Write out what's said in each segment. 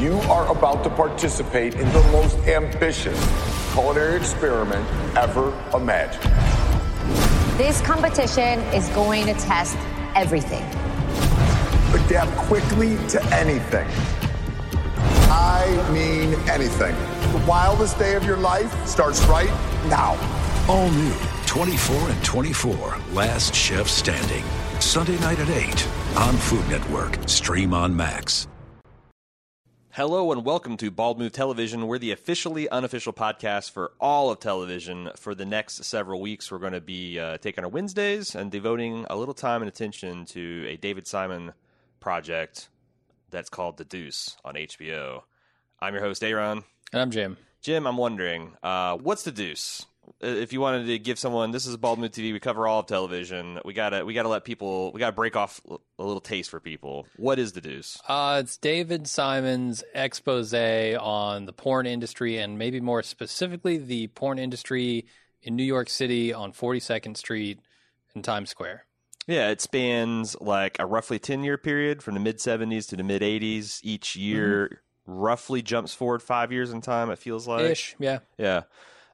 You are about to participate in the most ambitious culinary experiment ever imagined. This competition is going to test everything. Adapt quickly to anything. I mean anything. The wildest day of your life starts right now. All new 24 and 24, Last Chef Standing. Sunday night at 8 on Food Network. Stream on Max. Hello and welcome to Bald Move Television. We're the officially unofficial podcast for all of television. For the next several weeks, we're going to be taking our Wednesdays and devoting a little time and attention to a David Simon project that's called The Deuce on HBO. I'm your host, Aaron. And I'm Jim. Jim, I'm wondering, what's The Deuce? If you wanted to give someone, this is Bald Move TV, we cover all of television. We gotta let people, we gotta break off a little taste for people. What is The Deuce? It's David Simon's expose on the porn industry, and maybe more specifically, the porn industry in New York City on 42nd Street in Times Square. Yeah, it spans like a roughly 10-year period from the mid-'70s to the mid-'80s. Each year roughly jumps forward 5 years in time, it feels like. Ish, yeah. Yeah.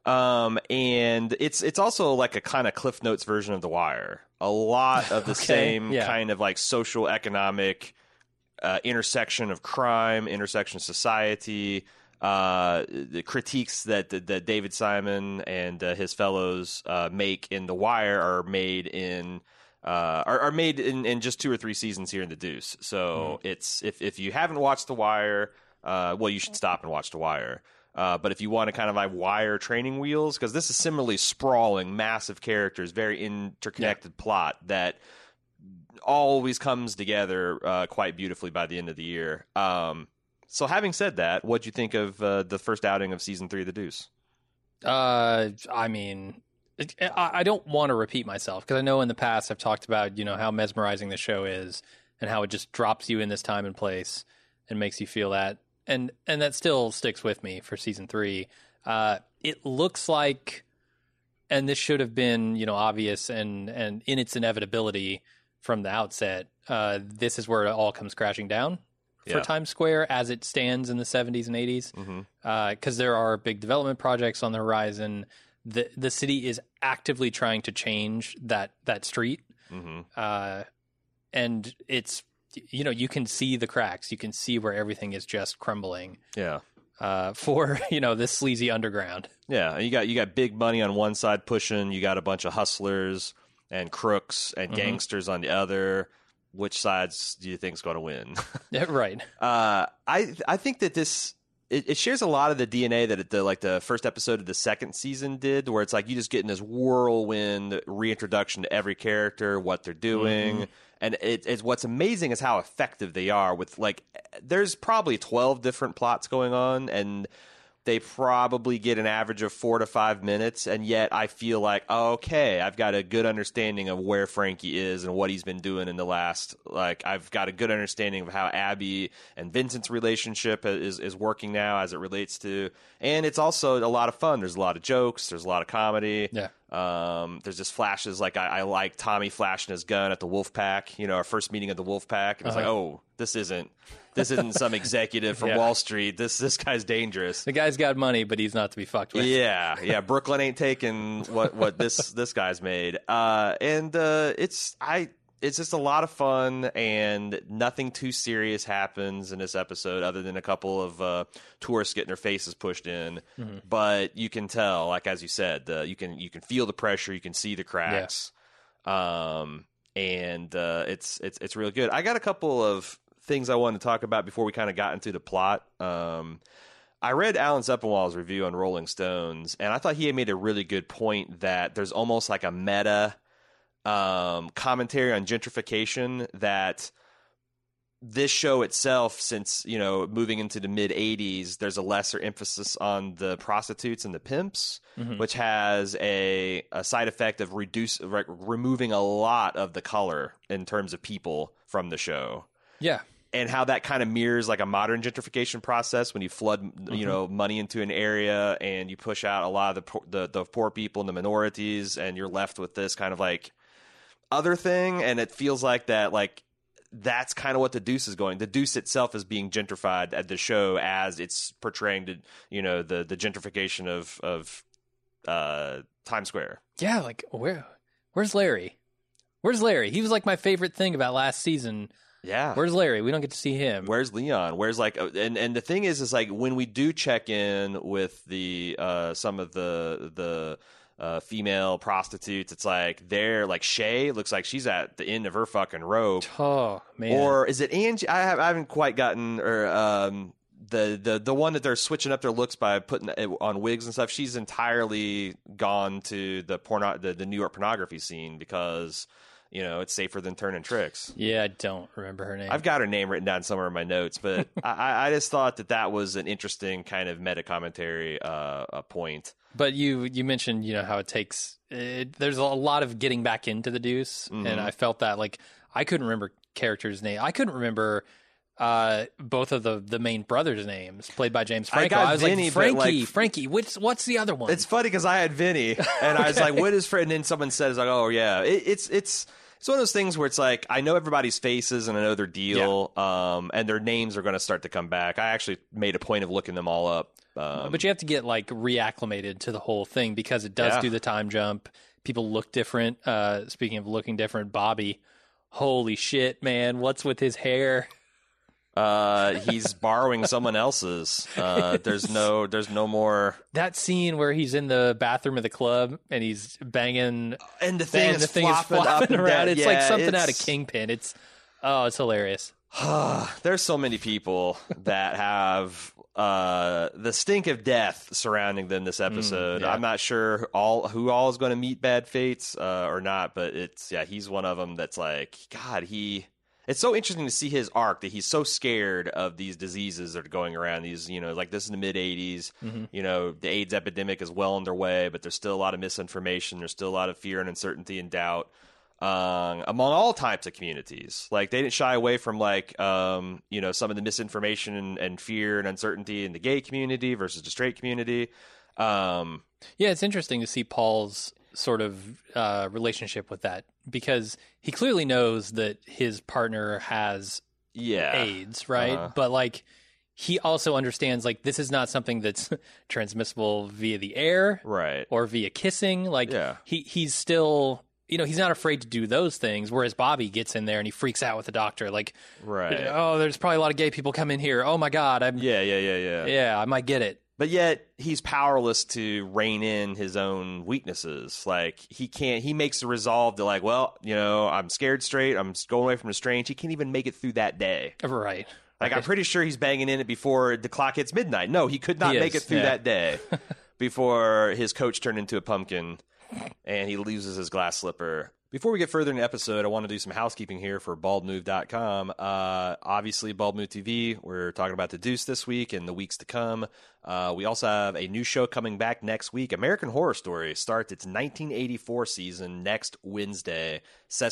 And it's also like a kind of Cliff Notes version of The Wire. A lot of the same kind of like social economic intersection of crime, intersection of society, the critiques that David Simon and his fellows make in The Wire are made in just 2 or 3 seasons here in The Deuce. So it's if you haven't watched The Wire, well, you should stop and watch The Wire. But if you want to kind of like Wire training wheels, because this is similarly sprawling, massive characters, very interconnected plot that always comes together quite beautifully by the end of the year. So having said that, what'd you think of the first outing of season 3 of The Deuce? I mean, I don't want to repeat myself, because I know in the past I've talked about, how mesmerizing the show is and how it just drops you in this time and place and makes you feel that. And that still sticks with me for season 3. It looks like, and this should have been, obvious and in its inevitability from the outset, this is where it all comes crashing down for Times Square as it stands in the 70s and 80s. Because there are big development projects on the horizon. The city is actively trying to change that street. And it's, you can see the cracks. You can see where everything is just crumbling. Yeah. For this sleazy underground. Yeah, and you got big money on one side pushing. You got a bunch of hustlers and crooks and gangsters on the other. Which sides do you think is going to win? Yeah, right. I think that this it shares a lot of the DNA that the first episode of the second season did, where it's like you just get in this whirlwind reintroduction to every character, what they're doing. And it's what's amazing is how effective they are with, like, there's probably 12 different plots going on, and they probably get an average of 4 to 5 minutes, and yet I feel like, okay, I've got a good understanding of where Frankie is and what he's been doing in the last, like, I've got a good understanding of how Abby and Vincent's relationship is working now as it relates to, and it's also a lot of fun. There's a lot of jokes, there's a lot of comedy. Yeah. There's just flashes, like I like Tommy flashing his gun at the Wolf Pack, our first meeting of the Wolf Pack, and it's like, oh, this isn't some executive from Wall Street. This guy's dangerous. The guy's got money, but he's not to be fucked with. Yeah. Brooklyn ain't taking what this guy's made. It's just a lot of fun, and nothing too serious happens in this episode other than a couple of tourists getting their faces pushed in. But you can tell, like as you said, you can feel the pressure, you can see the cracks, and it's really good. I got a couple of things I wanted to talk about before we kind of got into the plot. I read Alan Sepinwall's review on Rolling Stones, and I thought he had made a really good point that there's almost like a meta commentary on gentrification, that this show itself, since moving into the mid 80s, there's a lesser emphasis on the prostitutes and the pimps, which has a side effect of removing a lot of the color in terms of people from the show. Yeah. And how that kind of mirrors like a modern gentrification process when you flood, money into an area and you push out a lot of the poor people and the minorities, and you're left with this kind of like other thing. And it feels like that, like that's kind of what the Deuce is going. The Deuce itself is being gentrified at the show as it's portraying the gentrification of Times Square. Yeah, like where's Larry? Where's Larry? He was like my favorite thing about last season. Yeah. Where's Larry? We don't get to see him. Where's Leon? Where's like, and the thing is like when we do check in with the some of the female prostitutes, it's like they're like Shay looks like she's at the end of her fucking rope. Oh man. Or is it Angie? I haven't quite gotten the one that they're switching up their looks by putting it on wigs and stuff. She's entirely gone to the New York pornography scene because it's safer than turning tricks. Yeah, I don't remember her name. I've got her name written down somewhere in my notes, but I just thought that was an interesting kind of meta commentary point. But you mentioned how it takes. There's a lot of getting back into the Deuce, and I felt that like I couldn't remember characters' name. I couldn't remember both of the main brothers' names played by James Franco. I was Vinny, like Frankie. What's the other one? It's funny because I had Vinny, and I was like, "What is Fred?" And then someone said, "It's like, oh yeah, it's one of those things where it's like I know everybody's faces and I know their deal, and their names are going to start to come back. I actually made a point of looking them all up. But you have to get like reacclimated to the whole thing because it does do the time jump. People look different. Speaking of looking different, Bobby, holy shit, man, what's with his hair? He's borrowing someone else's. There's no more. That scene where he's in the bathroom of the club and he's banging, and the thing is flopping around. Down. It's like something out of Kingpin. It's hilarious. There's so many people that have the stink of death surrounding them this episode. I'm not sure who all is going to meet bad fates or not, but he's one of them. That's like God. It's so interesting to see his arc that he's so scared of these diseases that are going around. These, like this is the mid 80s. The AIDS epidemic is well underway, but there's still a lot of misinformation. There's still a lot of fear and uncertainty and doubt among all types of communities. Like they didn't shy away from some of the misinformation and fear and uncertainty in the gay community versus the straight community. It's interesting to see Paul's sort of relationship with that because he clearly knows that his partner has AIDS, right? But like he also understands like this is not something that's transmissible via the air, right, or via kissing. Like he's still he's not afraid to do those things, whereas Bobby gets in there and he freaks out with the doctor like, right, oh, there's probably a lot of gay people come in here, oh my god, I might get it. But yet he's powerless to rein in his own weaknesses. Like he makes the resolve to like, well, I'm scared straight. I'm going away from the strange. He can't even make it through that day. Right. Like I'm pretty sure he's banging in it before the clock hits midnight. No, he could not make it through that day before his coach turned into a pumpkin and he loses his glass slipper. Before we get further in the episode, I want to do some housekeeping here for baldmove.com. Obviously, Bald Move TV, we're talking about the Deuce this week and the weeks to come. We also have a new show coming back next week. American Horror Story starts its 1984 season next Wednesday.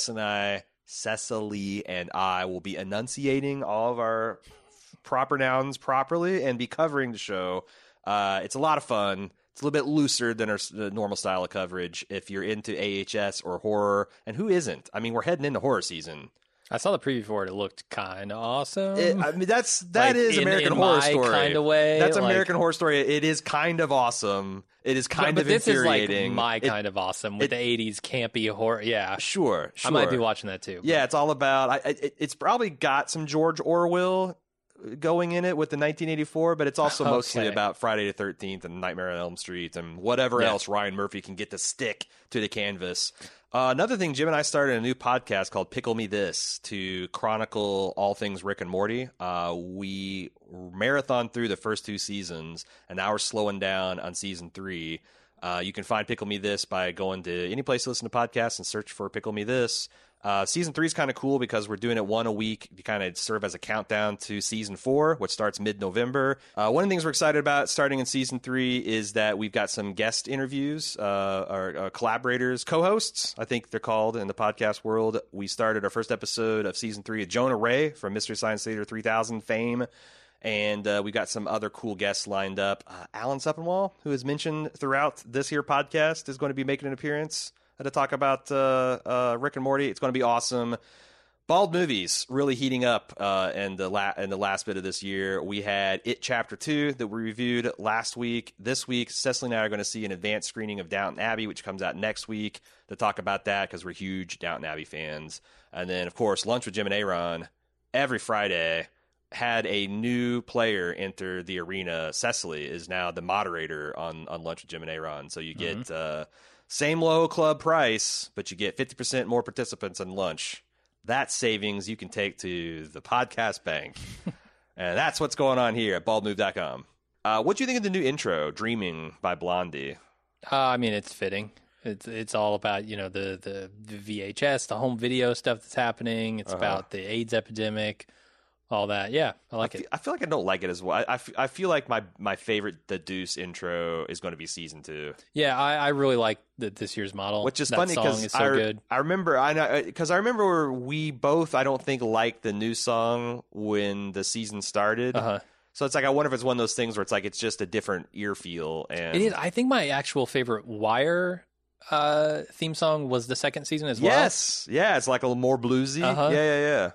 Cecily and I will be enunciating all of our proper nouns properly and be covering the show. It's a lot of fun. It's a little bit looser than our normal style of coverage if you're into AHS or horror. And who isn't? I mean, we're heading into horror season. I saw the preview for it. It looked kind of awesome. That is American Horror Story. Kind of way. That's American Horror Story. It is kind of awesome. It is kind of infuriating. This is like my kind of awesome with the 80s campy horror. Yeah. Sure. I might be watching that too. Yeah, it's all about... It's probably got some George Orwell going in it with the 1984, but it's also mostly about Friday the 13th and Nightmare on Elm Street and whatever else Ryan Murphy can get to stick to the canvas. Another thing, Jim and I started a new podcast called Pickle Me This to chronicle all things Rick and Morty. We marathon through the first 2 seasons, and now we're slowing down on season 3. You can find Pickle Me This by going to any place to listen to podcasts and search for Pickle Me This. Season 3 is kind of cool because we're doing it one a week to kind of serve as a countdown to season 4, which starts mid-November. One of the things we're excited about starting in season 3 is that we've got some guest interviews, our collaborators, co-hosts, I think they're called in the podcast world. We started our first episode of season 3 with Jonah Ray from Mystery Science Theater 3000 fame. And we've got some other cool guests lined up. Alan Sepinwall, who is mentioned throughout this here podcast, is going to be making an appearance to talk about Rick and Morty. It's going to be awesome. Bald movies really heating up in the last bit of this year. We had It Chapter 2 that we reviewed last week. This week, Cecily and I are going to see an advanced screening of Downton Abbey, which comes out next week, to talk about that because we're huge Downton Abbey fans. And then, of course, Lunch with Jim and Aaron every Friday had a new player enter the arena. Cecily is now the moderator on Lunch with Jim and Aaron. So you get same low club price, but you get 50% more participants in lunch. That savings you can take to the podcast bank. And that's what's going on here at baldmove.com. What do you think of the new intro, Dreaming by Blondie? I mean, it's fitting. It's all about, the VHS, the home video stuff that's happening. It's about the AIDS epidemic, all that. Yeah, I like it. I feel like I don't like it as well. I feel like my favorite The Deuce intro is going to be season 2. Yeah, I really like this year's model. Which is that funny because good. I remember we both, I don't think, liked the new song when the season started. So it's like, I wonder if it's one of those things where it's like it's just a different ear feel. And it is. I think my actual favorite Wire theme song was the second season as well. Yes, yeah, it's like a little more bluesy. Yeah.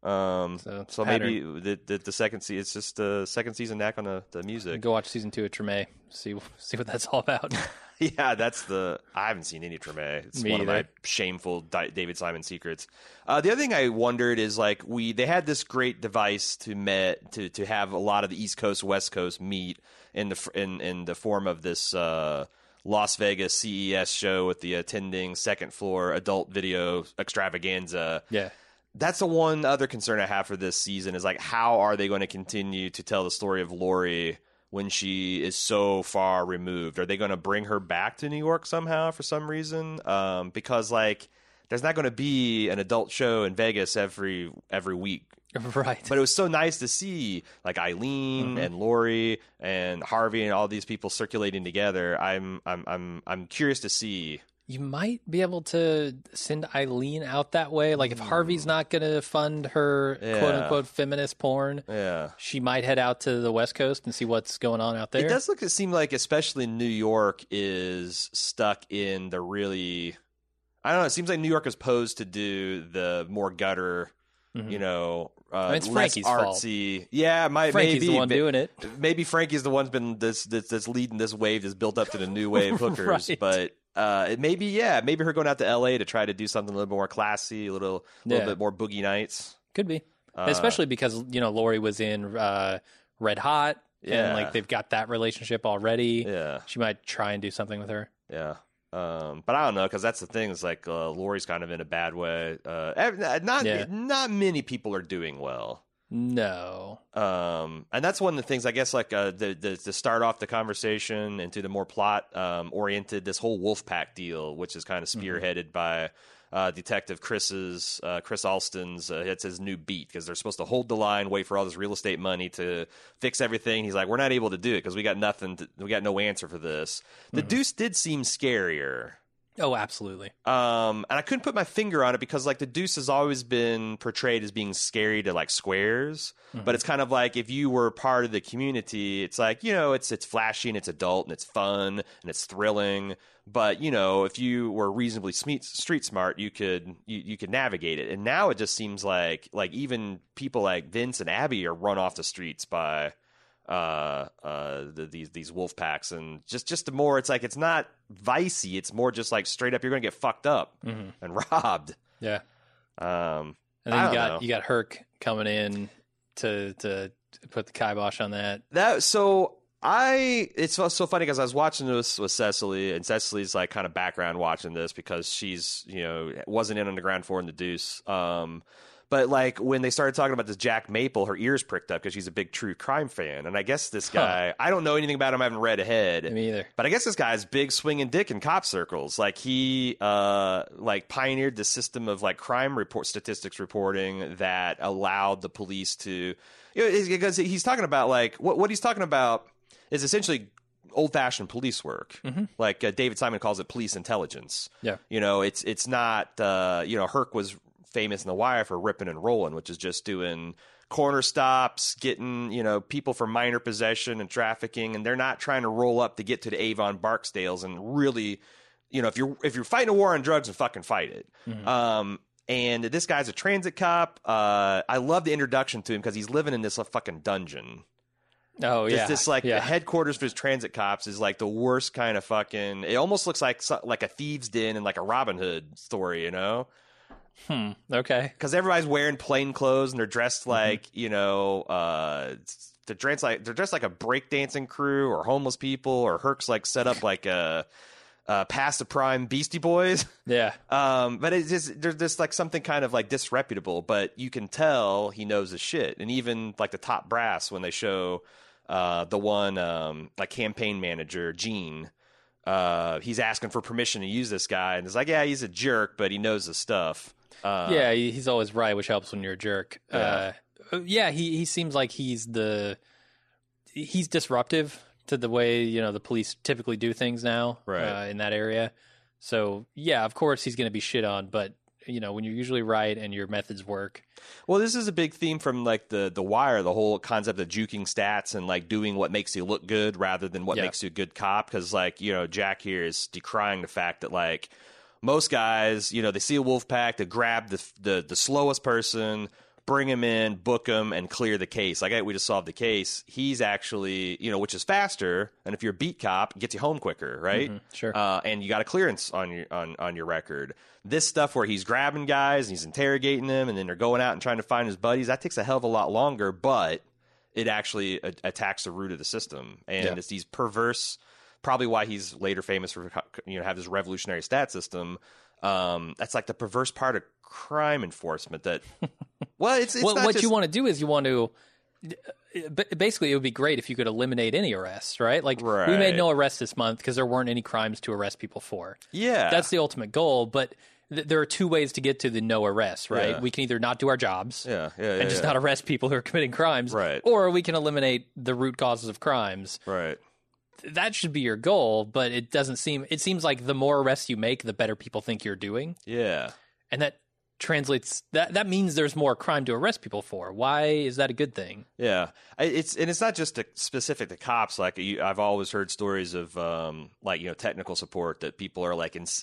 So maybe the second season, it's just the second season knack on the music. Go watch season 2 of Treme. See what that's all about. Yeah, I haven't seen any Treme. It's one of my shameful David Simon secrets. The other thing I wondered is like they had this great device to have a lot of the East Coast West Coast meet in the form of this Las Vegas CES show with the attending second floor adult video extravaganza. Yeah. That's the one other concern I have for this season is like, how are they going to continue to tell the story of Lori when she is so far removed? Are they going to bring her back to New York somehow for some reason? Because like, there's not going to be an adult show in Vegas every week. Right. But it was so nice to see like Eileen and Lori and Harvey and all these people circulating together. I'm curious to see. You might be able to send Eileen out that way. Like if Harvey's not going to fund her quote unquote feminist porn, she might head out to the West Coast and see what's going on out there. It does seem like especially New York is stuck in the really, I don't know, it seems like New York is posed to do the more gutter, it's less Frankie's artsy. fault. Yeah, Frankie's maybe the one doing it. Maybe Frankie's the one's been that's leading this wave that's built up to the new wave hookers. Right. But maybe her going out to LA to try to do something a little more classy, a little bit more boogie nights. Could be, especially because Lori was in Red Hot, and like they've got that relationship already. Yeah, she might try and do something with her. Yeah. But I don't know, because that's the thing. It's like Lori's kind of in a bad way. Not many people are doing well. No. And that's one of the things, I guess, like to start off the conversation into the more plot oriented, this whole Wolfpack deal, which is kind of spearheaded by Detective Chris Alston's. It's his new beat because they're supposed to hold the line, wait for all this real estate money to fix everything. He's like, we're not able to do it because we got nothing. We got no answer for this. The Deuce did seem scarier. Oh, absolutely. And I couldn't put my finger on it because like the Deuce has always been portrayed as being scary to like squares, but it's kind of like if you were part of the community, it's like, it's flashy and it's adult and it's fun and it's thrilling. But, if you were reasonably street smart, you could navigate it. And now it just seems like even people like Vince and Abby are run off the streets by these wolf packs, and just the more it's like it's not vicey, it's more just like straight up you're gonna get fucked up and robbed. Yeah. And then you got Herc coming in to put the kibosh on that. It's so funny because I was watching this with Cecily, and Cecily's like kind of background watching this because she's wasn't in on the ground floor in the Deuce. But like when they started talking about this Jack Maple, her ears pricked up because she's a big true crime fan. And I guess this guy, I don't know anything about him. I haven't read ahead. Me either. But I guess this guy's big swinging dick in cop circles. Like he pioneered the system of like crime statistics reporting that allowed the police to, because he's talking about like what he's talking about is essentially old-fashioned police work. Like David Simon calls it police intelligence. Yeah. It's not, Herc was famous in The Wire for ripping and rolling, which is just doing corner stops, getting, people for minor possession and trafficking, and they're not trying to roll up to get to the Avon Barksdales and really, if you're fighting a war on drugs, and fucking fight it. And this guy's a transit cop. I love the introduction to him because he's living in this fucking dungeon. Oh, yeah. This the headquarters for his transit cops is like the worst kind of fucking. It almost looks like a thieves' den and like a Robin Hood story, you know? Okay. Because everybody's wearing plain clothes and they're dressed like they're dressed like a breakdancing crew or homeless people, or Herc's like set up like a past the prime Beastie Boys. Yeah. But it's just there's just like something kind of like disreputable, but you can tell he knows his shit. And even like the top brass when they show the one like campaign manager Gene, he's asking for permission to use this guy, and it's like, yeah, he's a jerk, but he knows his stuff. Yeah, he's always right, which helps when you're a jerk. Yeah. He seems like he's disruptive to the way, the police typically do things now, right. In that area. So, yeah, of course he's going to be shit on, but when you're usually right and your methods work. Well, this is a big theme from like the Wire, the whole concept of juking stats and like doing what makes you look good rather than what makes you a good cop. Because like, Jack here is decrying the fact that like most guys, they see a wolf pack, they grab the slowest person, bring him in, book him, and clear the case. Like, hey, we just solved the case. He's actually, which is faster, and if you're a beat cop, it gets you home quicker, right? Sure. And you got a clearance on your record. This stuff where he's grabbing guys and he's interrogating them, and then they're going out and trying to find his buddies, that takes a hell of a lot longer, but it actually attacks the root of the system. And it's these perverse, probably why he's later famous for, have this revolutionary stat system. That's like the perverse part of crime enforcement that, well, it's well, not what just... you want to do is you want to, basically it would be great if you could eliminate any arrests, right? Like we made no arrests this month because there weren't any crimes to arrest people for. Yeah. That's the ultimate goal, but there are two ways to get to the no arrest, right? Yeah. We can either not do our jobs and just yeah. not arrest people who are committing crimes, right? Or we can eliminate the root causes of crimes, right? That should be your goal, but it seems like the more arrests you make, the better people think you're doing. Yeah. And that translates, that means there's more crime to arrest people for. Why is that a good thing? Yeah. It's not just specific to cops. Like I've always heard stories of technical support that people are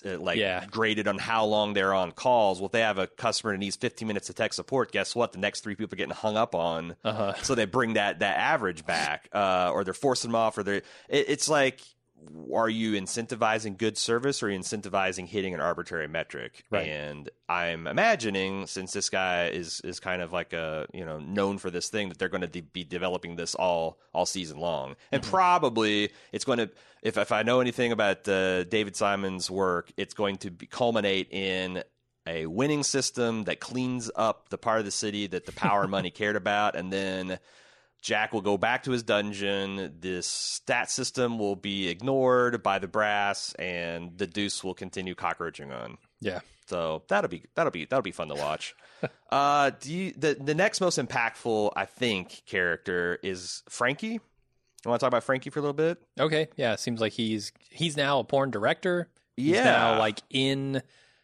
graded on how long they're on calls. Well, if they have a customer that needs 15 minutes of tech support, guess what? The next 3 people are getting hung up on. So they bring that average back, or they're forcing them off, or it's like, are you incentivizing good service, or are you incentivizing hitting an arbitrary metric? Right. And I'm imagining, since this guy is kind of like known for this thing, that they're going to be developing this all season long. And probably it's going to, if I know anything about David Simon's work, it's going to culminate in a winning system that cleans up the part of the city that the power and money cared about, and then Jack will go back to his dungeon. This stat system will be ignored by the brass, and the Deuce will continue cockroaching on. Yeah. So that'll be fun to watch. The next most impactful, I think, character is Frankie. You want to talk about Frankie for a little bit? Okay. Yeah. It seems like he's now a porn director. He's Yeah. now like in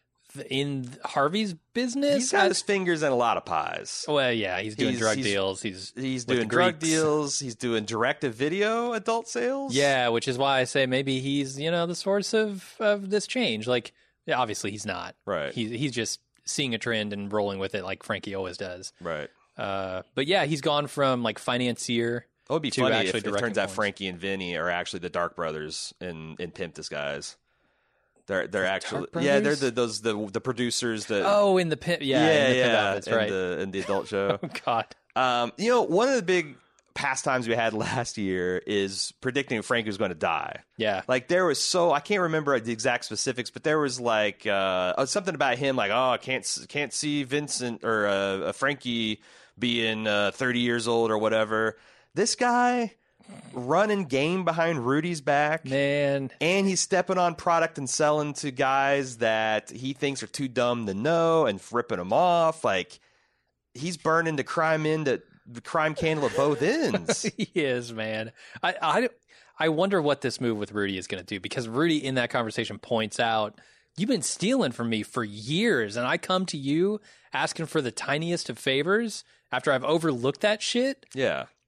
Harvey's business. He's got his fingers in a lot of pies. Well, yeah, he's doing drug deals. He's doing drug deals. He's doing direct-to-video adult sales. Yeah, which is why I say maybe he's the source of this change. Like, yeah, obviously he's not. Right. He's just seeing a trend and rolling with it like Frankie always does. Right. But yeah, he's gone from like financier. It would be funny if it turns out porn. Frankie and Vinny are actually the Dark Brothers in Pimp Disguise. They're actually they're the producers that in the Pimp that's right, in the adult show. Oh God. One of the big pastimes we had last year is predicting Frankie was going to die. Yeah. Like there was I can't remember the exact specifics, but there was like something about him like, I can't see Vincent or Frankie being 30 years old or whatever. This guy running game behind Rudy's back, man, and he's stepping on product and selling to guys that he thinks are too dumb to know and ripping them off. Like he's burning the crime candle at both ends. He is, man. I wonder what this move with Rudy is going to do, because Rudy in that conversation points out, you've been stealing from me for years, and I come to you asking for the tiniest of favors after I've overlooked that shit. Yeah.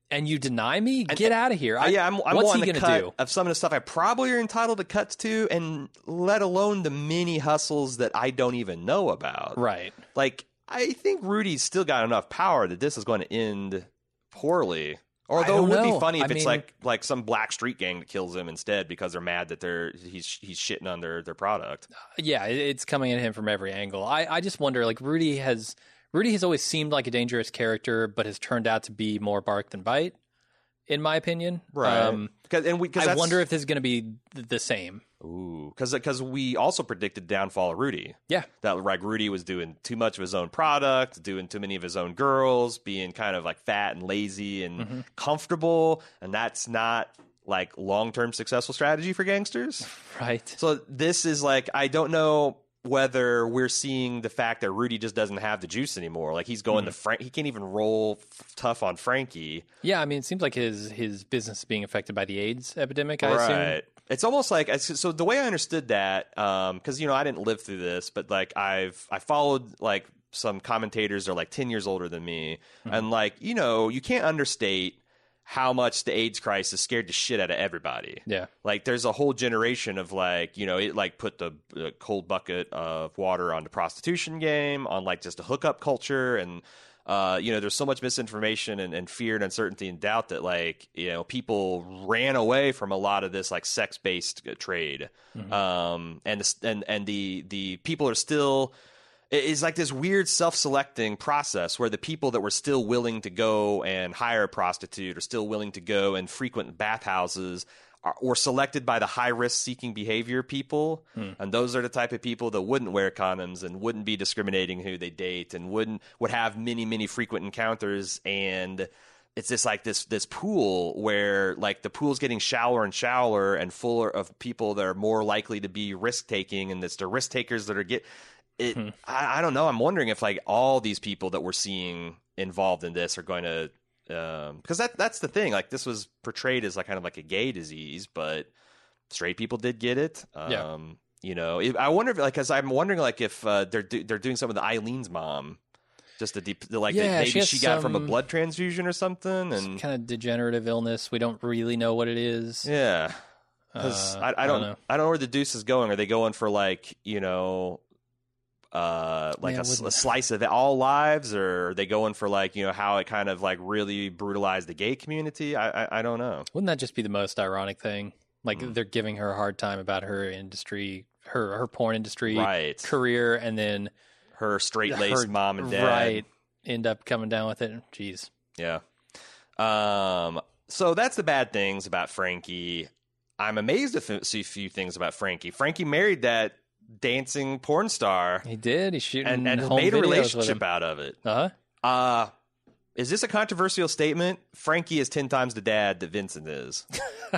And you deny me? Get out of here. I'm what's he wanting going to to cut do? of some of the stuff I probably are entitled to cuts to, and let alone the mini hustles that I don't even know about. Right. Like, I think Rudy's still got enough power that this is going to end poorly. Although it would be funny if it's like some black street gang that kills him instead because they're mad that he's shitting on their product. Yeah, it's coming at him from every angle. I just wonder, like, Rudy has always seemed like a dangerous character, but has turned out to be more bark than bite, in my opinion. Right. I wonder if this is going to be the same. Ooh, because we also predicted downfall of Rudy. Yeah. That like Rudy was doing too much of his own product, doing too many of his own girls, being kind of like fat and lazy and comfortable, and that's not like long-term successful strategy for gangsters. Right. So this is like, I don't know whether we're seeing the fact that Rudy just doesn't have the juice anymore. Like he's going to he can't even roll tough on Frankie. Yeah, I mean, it seems like his business is being affected by the AIDS epidemic, I assume. It's almost like, so the way I understood that, because, I didn't live through this, but like I followed like some commentators that are like 10 years older than me. And like, you can't understate how much the AIDS crisis scared the shit out of everybody. Yeah. Like there's a whole generation of like, it like put the cold bucket of water on the prostitution game, on like just a hookup culture. And, there's so much misinformation and fear and uncertainty and doubt that like, people ran away from a lot of this like sex-based trade. And the people are still, it's like this weird self-selecting process where the people that were still willing to go and hire a prostitute or still willing to go and frequent bathhouses were selected by the high-risk seeking behavior people. And those are the type of people that wouldn't wear condoms and wouldn't be discriminating who they date and would have many, many frequent encounters. And it's just like this pool where like the pool's getting shallower and shallower and fuller of people that are more likely to be risk-taking, and it's the risk takers that are I don't know. I'm wondering if like all these people that we're seeing involved in this are going to, because that's the thing. Like this was portrayed as like kind of like a gay disease, but straight people did get it. I wonder if because I'm wondering like if they're doing some of the Eileen's mom, just maybe she got from a blood transfusion or something, and kind of degenerative illness. We don't really know what it is. Yeah, because I don't know where the deuce is going. Are they going for like a slice of all lives, or are they going for like how it kind of like really brutalized the gay community? I don't know. Wouldn't that just be the most ironic thing? Like they're giving her a hard time about her industry, her porn industry career, and then her straight-laced mom and dad end up coming down with it. Jeez. Yeah. So that's the bad things about Frankie. I'm amazed to see a few things about Frankie. Frankie married that dancing porn star. He did. He's shooting and home made a videos relationship out of it. Is this a controversial statement? Frankie is 10 times the dad that Vincent is.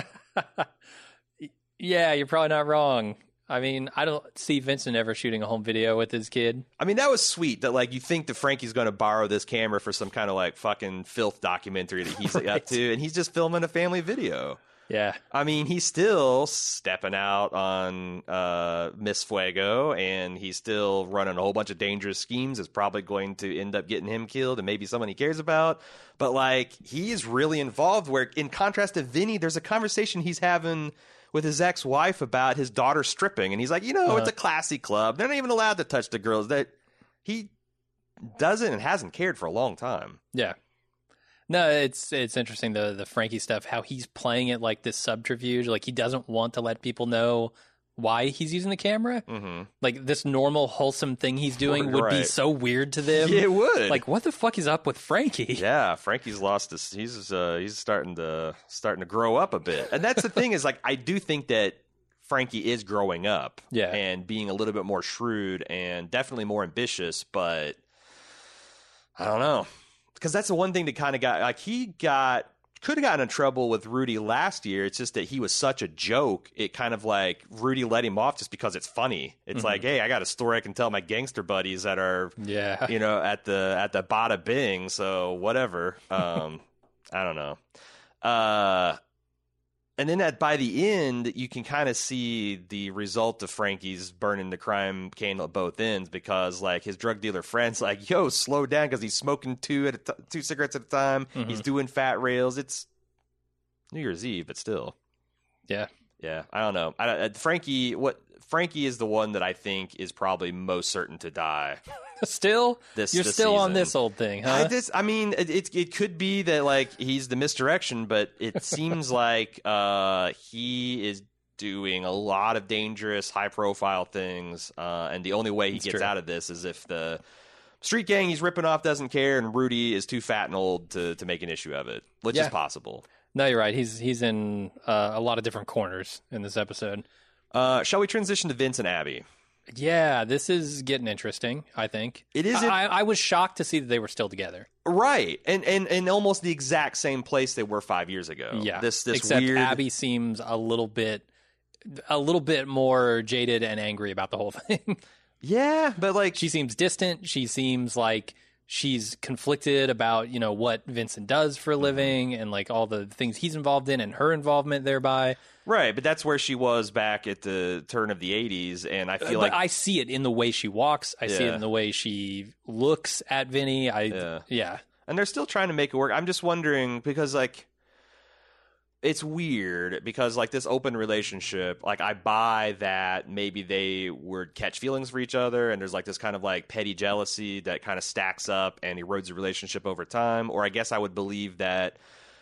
Yeah, you're probably not wrong. I mean, I don't see Vincent ever shooting a home video with his kid. I mean, that was sweet that like you think that Frankie's going to borrow this camera for some kind of like fucking filth documentary that he's up to, and he's just filming a family video. Yeah. I mean, he's still stepping out on Miss Fuego, and he's still running a whole bunch of dangerous schemes that's probably going to end up getting him killed and maybe someone he cares about. But, like, he's really involved where, in contrast to Vinny, there's a conversation he's having with his ex-wife about his daughter stripping. And he's like, it's a classy club. They're not even allowed to touch the girls. That he doesn't and hasn't cared for a long time. Yeah. No, it's interesting, the Frankie stuff, how he's playing it like this subterfuge. Like, he doesn't want to let people know why he's using the camera. Mm-hmm. Like, this normal, wholesome thing he's doing would be so weird to them. Yeah, it would. Like, what the fuck is up with Frankie? Yeah, Frankie's lost his... He's starting to grow up a bit. And that's the thing is, like, I do think that Frankie is growing up. Yeah. And being a little bit more shrewd and definitely more ambitious, but I don't know. Because that's the one thing that kind of got, like, could have gotten in trouble with Rudy last year. It's just that he was such a joke. It kind of like Rudy let him off just because it's funny. It's like, hey, I got a story I can tell my gangster buddies that are, at the Bada Bing. So whatever. I don't know. And then by the end, you can kind of see the result of Frankie's burning the crime candle at both ends, because like his drug dealer friend's like, "Yo, slow down," because he's smoking two cigarettes at a time. Mm-hmm. He's doing fat rails. It's New Year's Eve, but still, Yeah. I don't know. Frankie is the one that I think is probably most certain to die. Still, you're this still season. on this old thing, huh? It could be that like he's the misdirection, but it seems like he is doing a lot of dangerous, high-profile things, and the only way he gets out of this is if the street gang he's ripping off doesn't care, and Rudy is too fat and old to make an issue of it, which is possible. No, you're right. He's in a lot of different corners in this episode. Shall we transition to Vince and Abby? Yeah, this is getting interesting, I think. It is. I was shocked to see that they were still together. Right. And almost the exact same place they were 5 years ago. Yeah. This Except weird... Abby seems a little bit more jaded and angry about the whole thing. Yeah, but like... She seems distant. She seems like she's conflicted about, what Vincent does for a living and like all the things he's involved in and her involvement thereby. Right, but that's where she was back at the turn of the 80s, and I feel like... I see it in the way she walks. I see it in the way she looks at Vinny. Yeah. And they're still trying to make it work. I'm just wondering, because, like, it's weird, because, like, this open relationship, like, I buy that maybe they would catch feelings for each other, and there's, like, this kind of, like, petty jealousy that kind of stacks up and erodes the relationship over time. Or I guess I would believe that...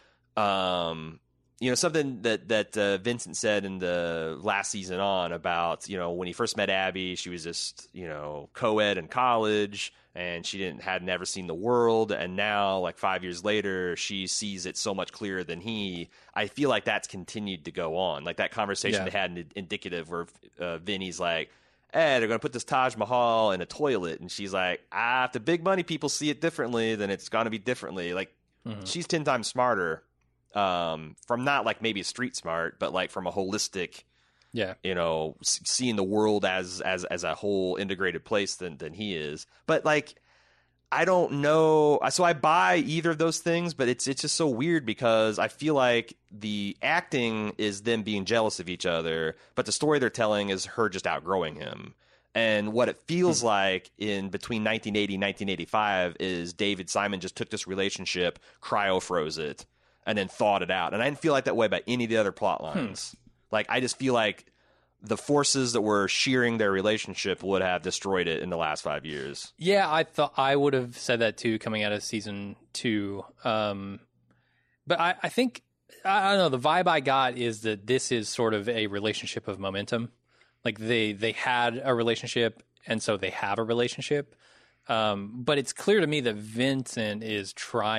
something that Vincent said in the last season on about, when he first met Abby, she was just, co-ed in college, and she had never seen the world. And now, like 5 years later, she sees it so much clearer than he. I feel like that's continued to go on. Like that conversation they had indicative where Vinny's like, "Hey, they're going to put this Taj Mahal in a toilet." And she's like, if the big money people see it differently, then it's going to be differently. Like, she's 10 times smarter. From not like maybe street smart, but like from a holistic, seeing the world as a whole integrated place than he is. But like, I don't know. So I buy either of those things, but it's just so weird because I feel like the acting is them being jealous of each other, but the story they're telling is her just outgrowing him. And what it feels like in between 1980 and 1985 is David Simon just took this relationship, cryo-froze it, and then thought it out. And I didn't feel like that way about any of the other plot lines. Like, I just feel like the forces that were shearing their relationship would have destroyed it in the last 5 years. Yeah, I thought I would have said that too coming out of season 2. But I think, I don't know, the vibe I got is that this is sort of a relationship of momentum. Like they had a relationship, and so they have a relationship. But it's clear to me that Vincent is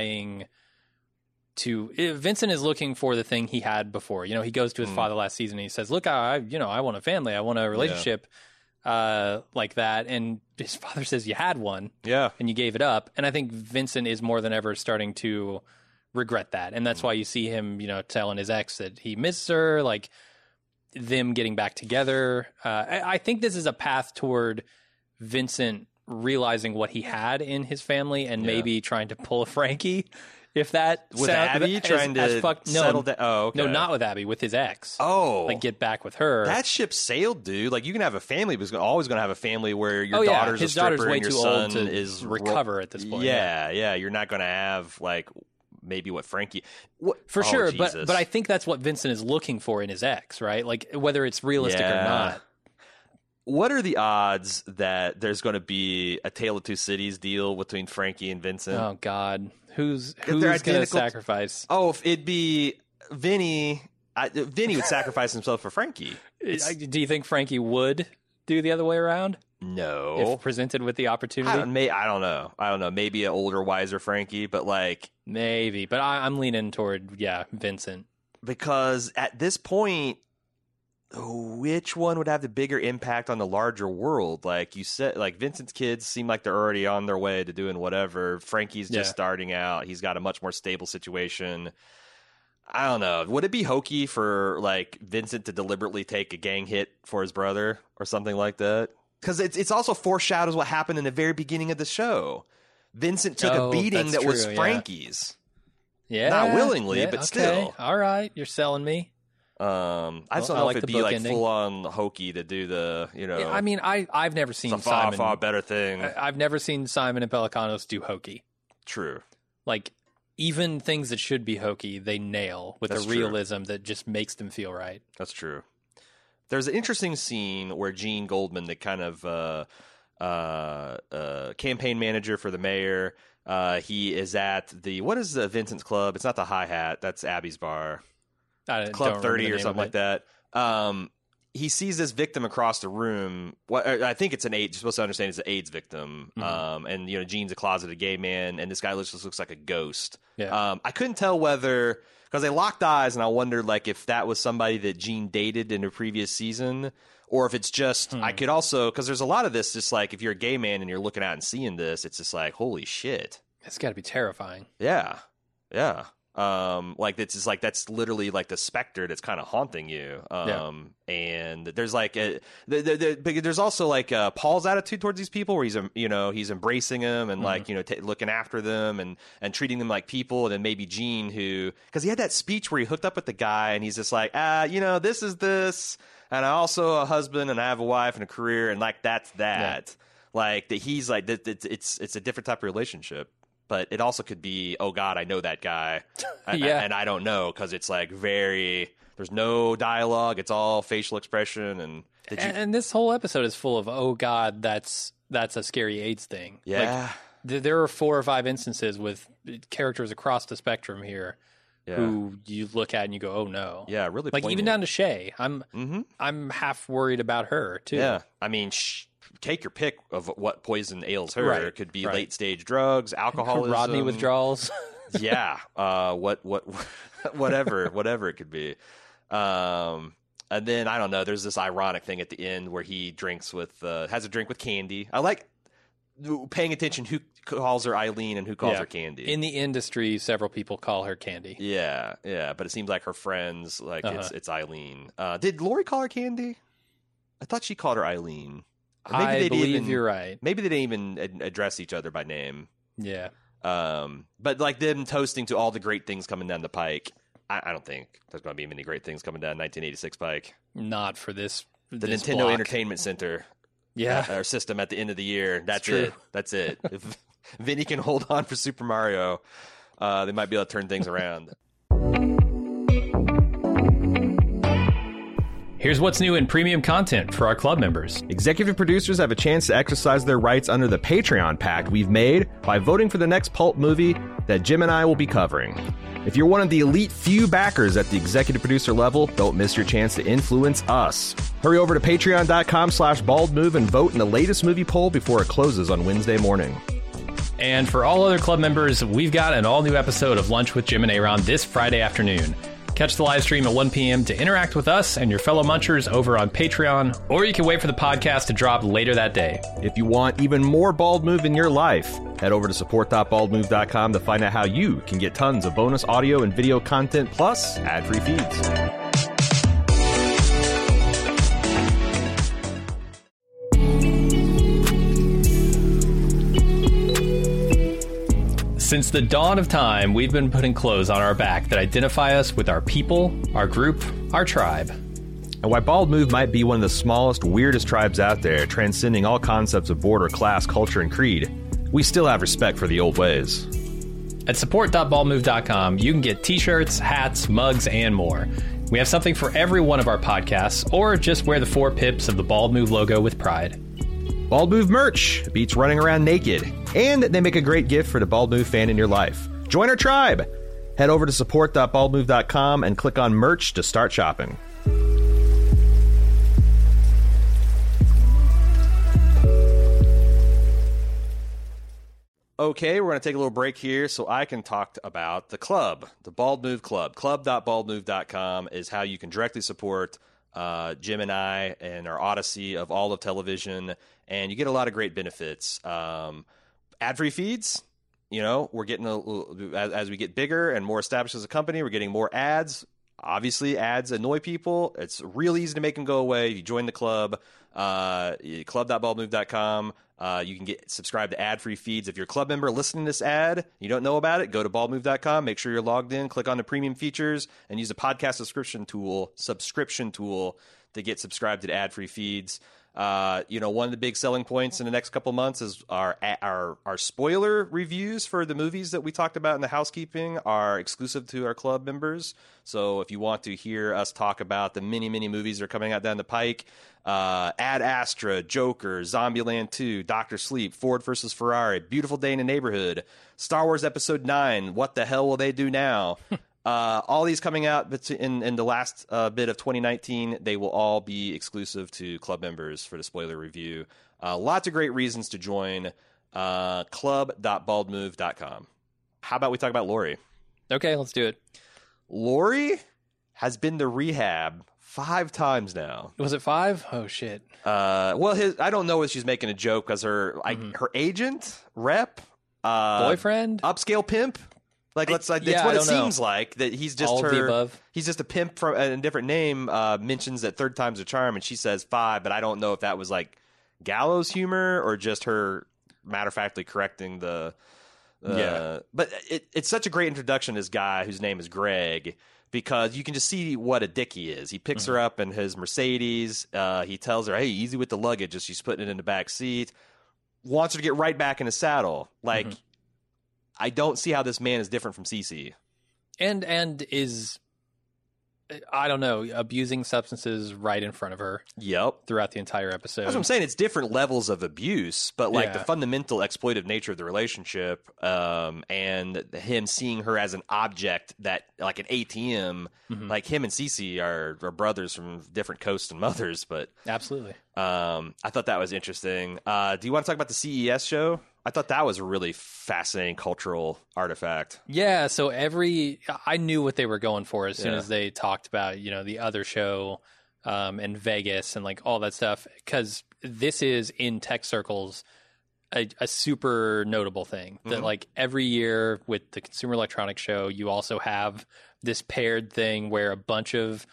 Vincent is looking for the thing he had before. He goes to his father last season and he says, "Look, I want a family. I want a relationship like that." And his father says, "You had one, and you gave it up." And I think Vincent is more than ever starting to regret that, and that's why you see him, telling his ex that he misses her, like them getting back together. I think this is a path toward Vincent realizing what he had in his family and maybe trying to pull a Frankie. If that with Abby trying to settle down. Oh, okay. No, not with Abby, with his ex. Oh, like get back with her. That ship sailed, dude. Like you can have a family, but it's always going to have a family where your daughter's a stripper way and your too son old to is recover at this point. Yeah. You're not going to have like maybe what Frankie for sure. Jesus. But I think that's what Vincent is looking for in his ex, right? Like whether it's realistic or not. What are the odds that there's going to be a Tale of Two Cities deal between Frankie and Vincent? Oh God. Who's going to sacrifice? Oh, if it'd be Vinny. Vinny would sacrifice himself for Frankie. Do you think Frankie would do the other way around? No. If presented with the opportunity? I don't know. Maybe an older, wiser Frankie, but like... Maybe. But I'm leaning toward, Vincent. Because at this point, which one would have the bigger impact on the larger world? Like you said, like Vincent's kids seem like they're already on their way to doing whatever. Frankie's just starting out. He's got a much more stable situation. I don't know. Would it be hokey for like Vincent to deliberately take a gang hit for his brother or something like that? Because it's also foreshadows what happened in the very beginning of the show. Vincent took a beating that was Frankie's. Yeah. Not willingly, but still. All right. You're selling me. I just don't know if it'd be like full on hokey to do the, Yeah, I mean, I've never seen Simon. Far better thing. I've never seen Simon and Pelecanos do hokey. True. Like, even things that should be hokey, they nail with That's a realism that just makes them feel right. That's true. There's an interesting scene where Gene Goldman, the kind of campaign manager for the mayor, he is at what is the Vincent's Club? It's not the Hi-Hat. That's Abby's bar. Club 30 or something like that. He sees this victim across the room. I think it's an AIDS. You're supposed to understand it's an AIDS victim. And Gene's a closeted gay man, and this guy just looks like a ghost. Yeah. I couldn't tell whether, because they locked eyes, and I wondered like if that was somebody that Gene dated in a previous season, or if it's just I could also, because there's a lot of this. Just like if you're a gay man and you're looking out and seeing this, it's just like holy shit. It's got to be terrifying. Yeah. Like it's just like that's literally like the specter that's kind of haunting you. And there's like there's also like Paul's attitude towards these people, where he's embracing them and like looking after them and treating them like people. And then maybe Gene, who, because he had that speech where he hooked up with the guy and he's just like this is this, and I also a husband and I have a wife and a career, and like that's that. Like that he's like it's a different type of relationship. But it also could be, oh, God, I know that guy. And I don't know, because it's like there's no dialogue. It's all facial expression. And this whole episode is full of, oh, God, that's a scary AIDS thing. Yeah. Like, there are 4 or 5 instances with characters across the spectrum here who you look at and you go, oh, no. Yeah, really like, poignant. even down to Shay. I'm half worried about her, too. Yeah. I mean, take your pick of what poison ails her. Right. It could be late stage drugs, alcoholism, Rodney withdrawals. Yeah, whatever it could be. And then I don't know. There's this ironic thing at the end where he has a drink with Candy. I like paying attention who calls her Eileen and who calls her Candy. In the industry, several people call her Candy. Yeah, but it seems like her friends it's Eileen. Did Lori call her Candy? I thought she called her Eileen. I believe you're right. Maybe they didn't even address each other by name. Yeah. But like them toasting to all the great things coming down the pike, I don't think there's going to be many great things coming down 1986 pike. Not for this. The Nintendo block. Entertainment Center. Our system at the end of the year. That's it. If Vinny can hold on for Super Mario, they might be able to turn things around. Here's what's new in premium content for our club members. Executive producers have a chance to exercise their rights under the Patreon pact we've made by voting for the next pulp movie that Jim and I will be covering. If you're one of the elite few backers at the executive producer level, don't miss your chance to influence us. Hurry over to patreon.com/baldmove and vote in the latest movie poll before it closes on Wednesday morning. And for all other club members, we've got an all-new episode of Lunch with Jim and Aaron this Friday afternoon. Catch the live stream at 1 p.m. to interact with us and your fellow munchers over on Patreon, or you can wait for the podcast to drop later that day. If you want even more Bald Move in your life, head over to support.baldmove.com to find out how you can get tons of bonus audio and video content plus ad-free feeds. Since the dawn of time, we've been putting clothes on our back that identify us with our people, our group, our tribe. And while Bald Move might be one of the smallest, weirdest tribes out there, transcending all concepts of border, class, culture, and creed, we still have respect for the old ways. At support.baldmove.com, you can get t-shirts, hats, mugs, and more. We have something for every one of our podcasts, or just wear the 4 pips of the Bald Move logo with pride. Bald Move merch beats running around naked, and they make a great gift for the Bald Move fan in your life. Join our tribe! Head over to support.baldmove.com and click on merch to start shopping. Okay, we're going to take a little break here so I can talk about the club, the Bald Move Club. Club.baldmove.com is how you can directly support Jim and I and our odyssey of all of television, and you get a lot of great benefits. Ad-free feeds, we're getting as we get bigger and more established as a company, we're getting more ads. Obviously, ads annoy people. It's real easy to make them go away. You join the club, club.baldmove.com. You can get subscribed to ad-free feeds. If you're a club member listening to this ad, you don't know about it, go to baldmove.com, make sure you're logged in, click on the premium features, and use the podcast subscription tool to get subscribed to the ad-free feeds. One of the big selling points in the next couple months is our spoiler reviews for the movies that we talked about in the housekeeping are exclusive to our club members. So if you want to hear us talk about the many, many movies that are coming out down the pike, Ad Astra, Joker, Zombieland 2, Dr. Sleep, Ford versus Ferrari, Beautiful Day in the Neighborhood, Star Wars Episode 9, What the Hell Will They Do Now? All these coming out in the last bit of 2019, they will all be exclusive to club members for the spoiler review. Lots of great reasons to join club.baldmove.com. How about we talk about Lori? Okay, let's do it. Lori has been to rehab 5 times now. Was it 5? Oh, shit. I don't know if she's making a joke because her agent, rep, boyfriend, upscale pimp. That's what it seems like. That he's just all of the above. He's just a pimp from a different name. Mentions that 3rd time's a charm, and she says 5. But I don't know if that was like gallows humor or just her matter of factly correcting the. But it's such a great introduction to this guy whose name is Greg, because you can just see what a dick he is. He picks her up in his Mercedes. He tells her, "Hey, easy with the luggage," as she's putting it in the back seat. Wants her to get right back in the saddle. I don't see how this man is different from Cece. And is, I don't know, abusing substances right in front of her. Yep. Throughout the entire episode. That's what I'm saying. It's different levels of abuse, but the fundamental exploitive nature of the relationship, and him seeing her as an object that, like an ATM, like him and Cece are brothers from different coasts and mothers, but absolutely. I thought that was interesting. Do you want to talk about the CES show? I thought that was a really fascinating cultural artifact. Yeah, so I knew what they were going for as soon as they talked about, the other show in Vegas and like all that stuff, because this is in tech circles a super notable thing that like every year with the Consumer Electronics Show, you also have this paired thing where a bunch of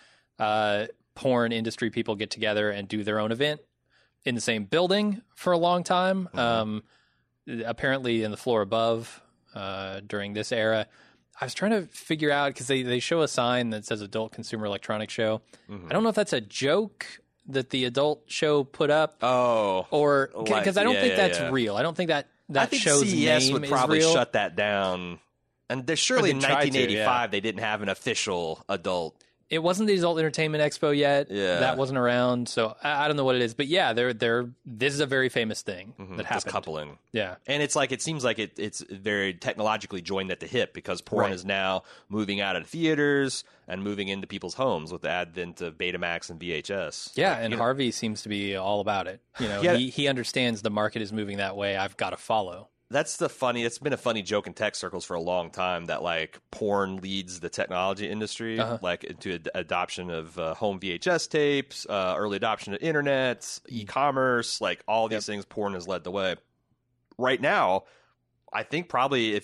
porn industry people get together and do their own event in the same building for a long time. Apparently in the floor above during this era. I was trying to figure out, because they show a sign that says Adult Consumer Electronics Show. I don't know if that's a joke that the adult show put up. Oh. Or, because I don't think that's real. I don't think that I think show's CES name would probably is real. shut that down. And there's surely in 1985 they didn't have an official adult. It wasn't the Adult Entertainment Expo yet. Yeah. That wasn't around, so I don't know what it is. But yeah, this is a very famous thing that happened. This coupling. Yeah. And it seems like it's very technologically joined at the hip, because porn is now moving out of theaters and moving into people's homes with the advent of Betamax and VHS. Yeah, and Harvey seems to be all about it. He understands the market is moving that way. I've got to follow. It's been a funny joke in tech circles for a long time that like porn leads the technology industry, like into adoption of home VHS tapes, early adoption of internet, e-commerce, like all these things. Porn has led the way. Right now, I think probably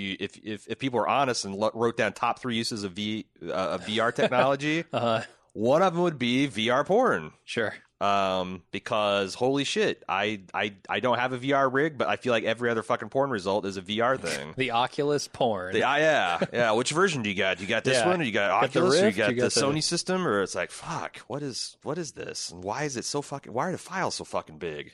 if people are honest and wrote down top 3 uses of VR technology, one of them would be VR porn. Sure. Because holy shit, I don't have a VR rig, but I feel like every other fucking porn result is a VR thing. The Oculus porn. Yeah. Which version do you got? You got this one, or you got Oculus, or you got the Sony system, or it's like, fuck, what is this? And why is it so fucking? Why are the files so fucking big?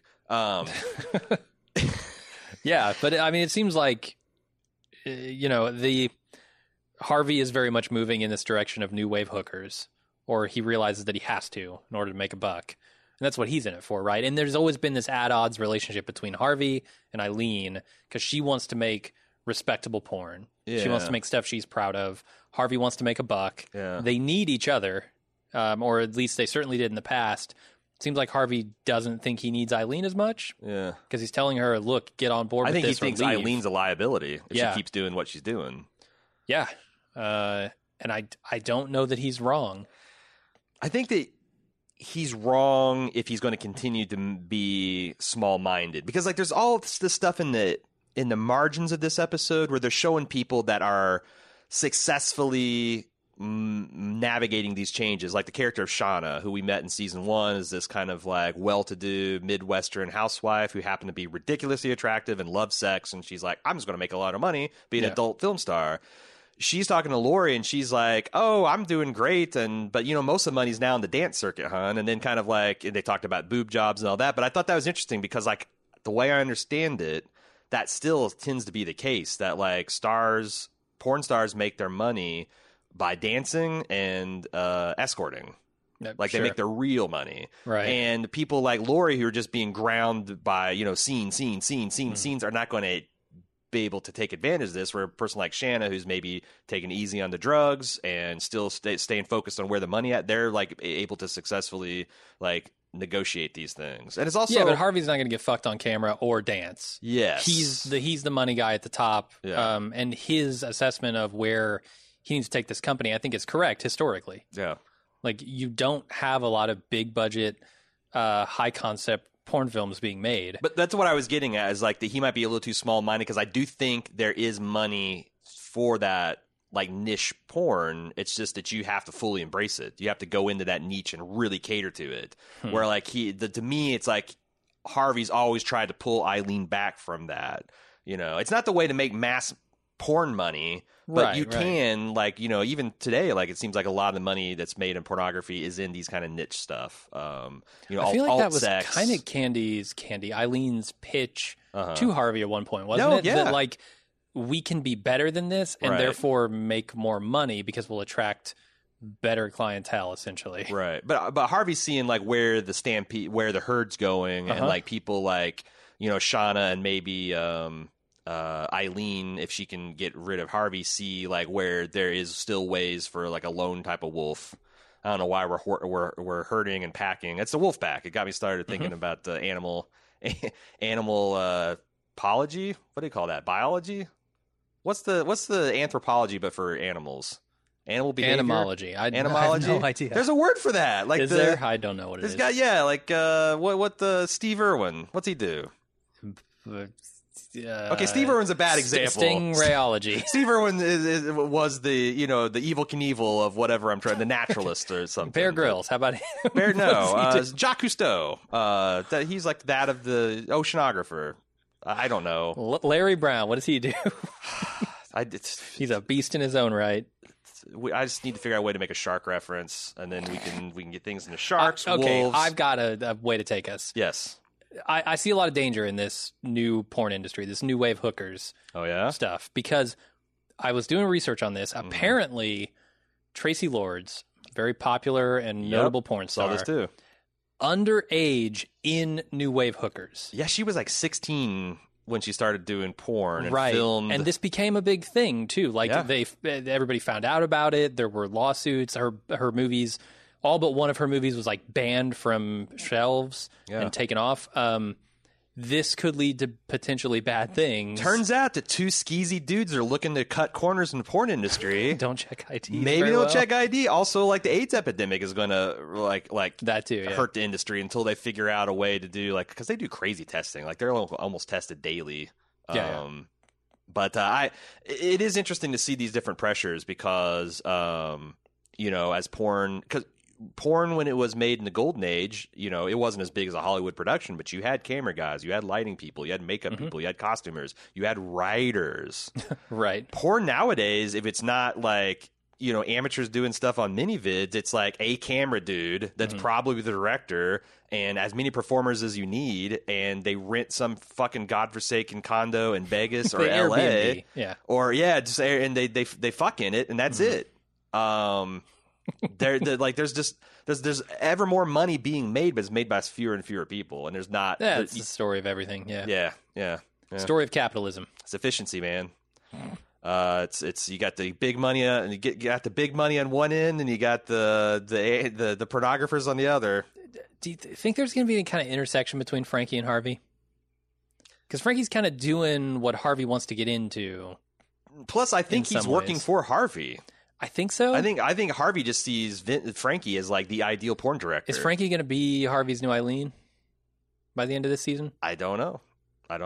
Yeah, but I mean, it seems like the Harvey is very much moving in this direction of new wave hookers, or he realizes that he has to in order to make a buck. And that's what he's in it for, right? And there's always been this at-odds relationship between Harvey and Eileen, because she wants to make respectable porn. Yeah. She wants to make stuff she's proud of. Harvey wants to make a buck. Yeah. They need each other, or at least they certainly did in the past. It seems like Harvey doesn't think he needs Eileen as much. Yeah. Because he's telling her, look, get on board with this. I think he thinks Eileen's a liability if she keeps doing what she's doing. Yeah. And I don't know that he's wrong. I think that he's wrong if he's going to continue to be small-minded, because like there's all this stuff in the margins of this episode where they're showing people that are successfully navigating these changes. Like the character of Shauna, who we met in season 1, is this kind of like well-to-do Midwestern housewife who happened to be ridiculously attractive and loves sex, and she's like, I'm just going to make a lot of money, be an adult film star. She's talking to Lori, and she's like, oh, I'm doing great, but most of the money's now in the dance circuit, hon. And then kind of like, and they talked about boob jobs and all that, but I thought that was interesting because like the way I understand it, that still tends to be the case, that like porn stars make their money by dancing and escorting. Like they make their real money. Right. And people like Lori who are just being ground by, scenes are not going to be able to take advantage of this, where a person like Shanna, who's maybe taking it easy on the drugs and still staying focused on where the money at, they're like able to successfully like negotiate these things. And it's also but Harvey's not going to get fucked on camera or dance. Yes. He's the money guy at the top. Yeah. And his assessment of where he needs to take this company, I think, is correct historically. Yeah. Like, you don't have a lot of big budget, high concept porn films being made. But that's what I was getting at, is like that he might be a little too small minded, because I do think there is money for that like niche porn. It's just that you have to fully embrace it. You have to go into that niche and really cater to it. Where like to me, it's like Harvey's always tried to pull Eileen back from that. It's not the way to make mass porn money, but you can like, even today, like it seems like a lot of the money that's made in pornography is in these kind of niche stuff. I feel like that was kind of Eileen's pitch to Harvey at one point, wasn't it? Yeah. That like, we can be better than this and therefore make more money because we'll attract better clientele, essentially. Right. But Harvey's seeing like where the herd's going, and like people like, Shauna and maybe Eileen, if she can get rid of Harvey, see like where there is still ways for like a lone type of wolf. I don't know why we're herding and packing. It's the wolf pack. It got me started thinking about the animal apology. What do you call that? Biology? What's the anthropology but for animals? Animal behavior? Animology. I have no idea. There's a word for that. Like, is there? I don't know what it is. This guy, like what the Steve Irwin? What's he do? Okay, Steve Irwin's a bad example. Stingrayology. Steve Irwin was the the Evel Knievel of whatever I'm trying, the naturalist or something. Bear Grylls. How about him? Jacques Cousteau. He's like that of the oceanographer. I don't know. Larry Brown. What does he do? He's a beast in his own right. I just need to figure out a way to make a shark reference, and then we can get things into sharks. Okay, wolves. I've got a way to take us. Yes. I see a lot of danger in this new porn industry, this new wave hookers stuff, because I was doing research on this. Apparently, Tracy Lords, very popular and notable porn star, saw this too. Underage in new wave hookers. Yeah, she was like 16 when she started doing porn and right. filmed. And this became a big thing too. Like everybody found out about it. There were lawsuits. Her movies, all but one of her movies was like banned from shelves and taken off. This could lead to potentially bad things. Turns out that two skeezy dudes are looking to cut corners in the porn industry. Don't check ID. Maybe don't check ID. Also, like the AIDS epidemic is going to like that too hurt the industry until they figure out a way to do like, because they do crazy testing. Like they're almost tested daily. But it is interesting to see these different pressures because as porn, because porn, when it was made in the golden age, it wasn't as big as a Hollywood production, but you had camera guys, you had lighting people, you had makeup people, you had costumers, you had writers. Right. Porn nowadays, if it's not like, amateurs doing stuff on mini-vids, it's like a camera dude that's probably the director and as many performers as you need, and they rent some fucking godforsaken condo in Vegas or LA. Airbnb. And they fuck in it, and that's it. There's ever more money being made, but it's made by fewer and fewer people, and there's not. Yeah, it's the story of everything. Yeah. Story of capitalism. It's efficiency, man. It's you got the big money, and you got the big money on one end, and you got the pornographers on the other. Do you think there's going to be any kind of intersection between Frankie and Harvey? Because Frankie's kind of doing what Harvey wants to get into. Plus, I think he's working for Harvey. I think so. I think Harvey just sees Frankie as like the ideal porn director. Is Frankie going to be Harvey's new Eileen by the end of this season? I don't know.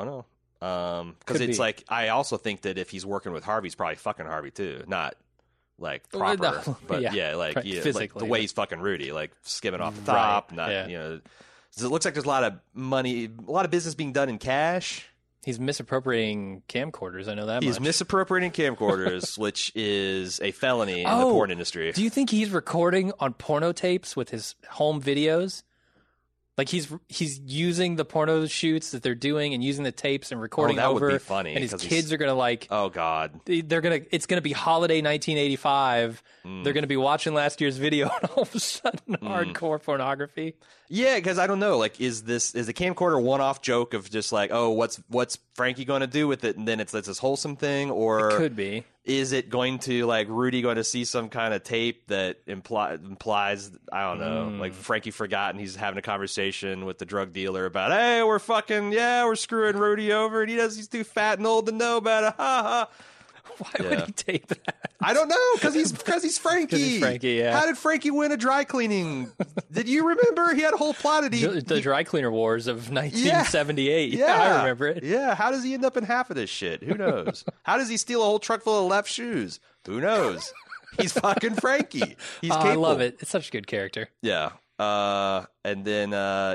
Because it's like, I also think that if he's working with Harvey, he's probably fucking Harvey too. Not like proper, No, but yeah, like right, like physically, the way he's fucking Rudy, like skimming off the top, Right, not yeah. you know. So it looks like there's a lot of money, a lot of business being done in cash. He's misappropriating camcorders. I know that He's much. misappropriating camcorders, which is a felony in the Oh, porn industry. Do you think he's recording on porno tapes with his home videos? Like he's using the porno shoots that they're doing and using the tapes and recording that would over. be funny, And his 'cause kids are gonna like. Oh God! It's gonna be holiday 1985. They're gonna be watching last year's video and all of a sudden hardcore pornography. Yeah, because I don't know. Like, is the camcorder one-off joke of just like, oh, what's Frankie going to do with it, and then it's this wholesome thing, or It could be. Is it going to like Rudy going to see some kind of tape that implies I don't know, like Frankie forgot and he's having a conversation with the drug dealer about, hey, we're screwing Rudy over and he's too fat and old to know about it. Ha ha. Why would he tape that? I don't know, because he's Frankie. 'Cause he's Frankie, yeah. How did Frankie win a dry cleaning? Did you remember? He had a whole plot. The dry cleaner wars of 1978. Yeah, I remember it. Yeah, how does he end up in half of this shit? Who knows? How does he steal a whole truck full of left shoes? Who knows? He's fucking Frankie. He's capable. I love it. It's such a good character. Yeah. And then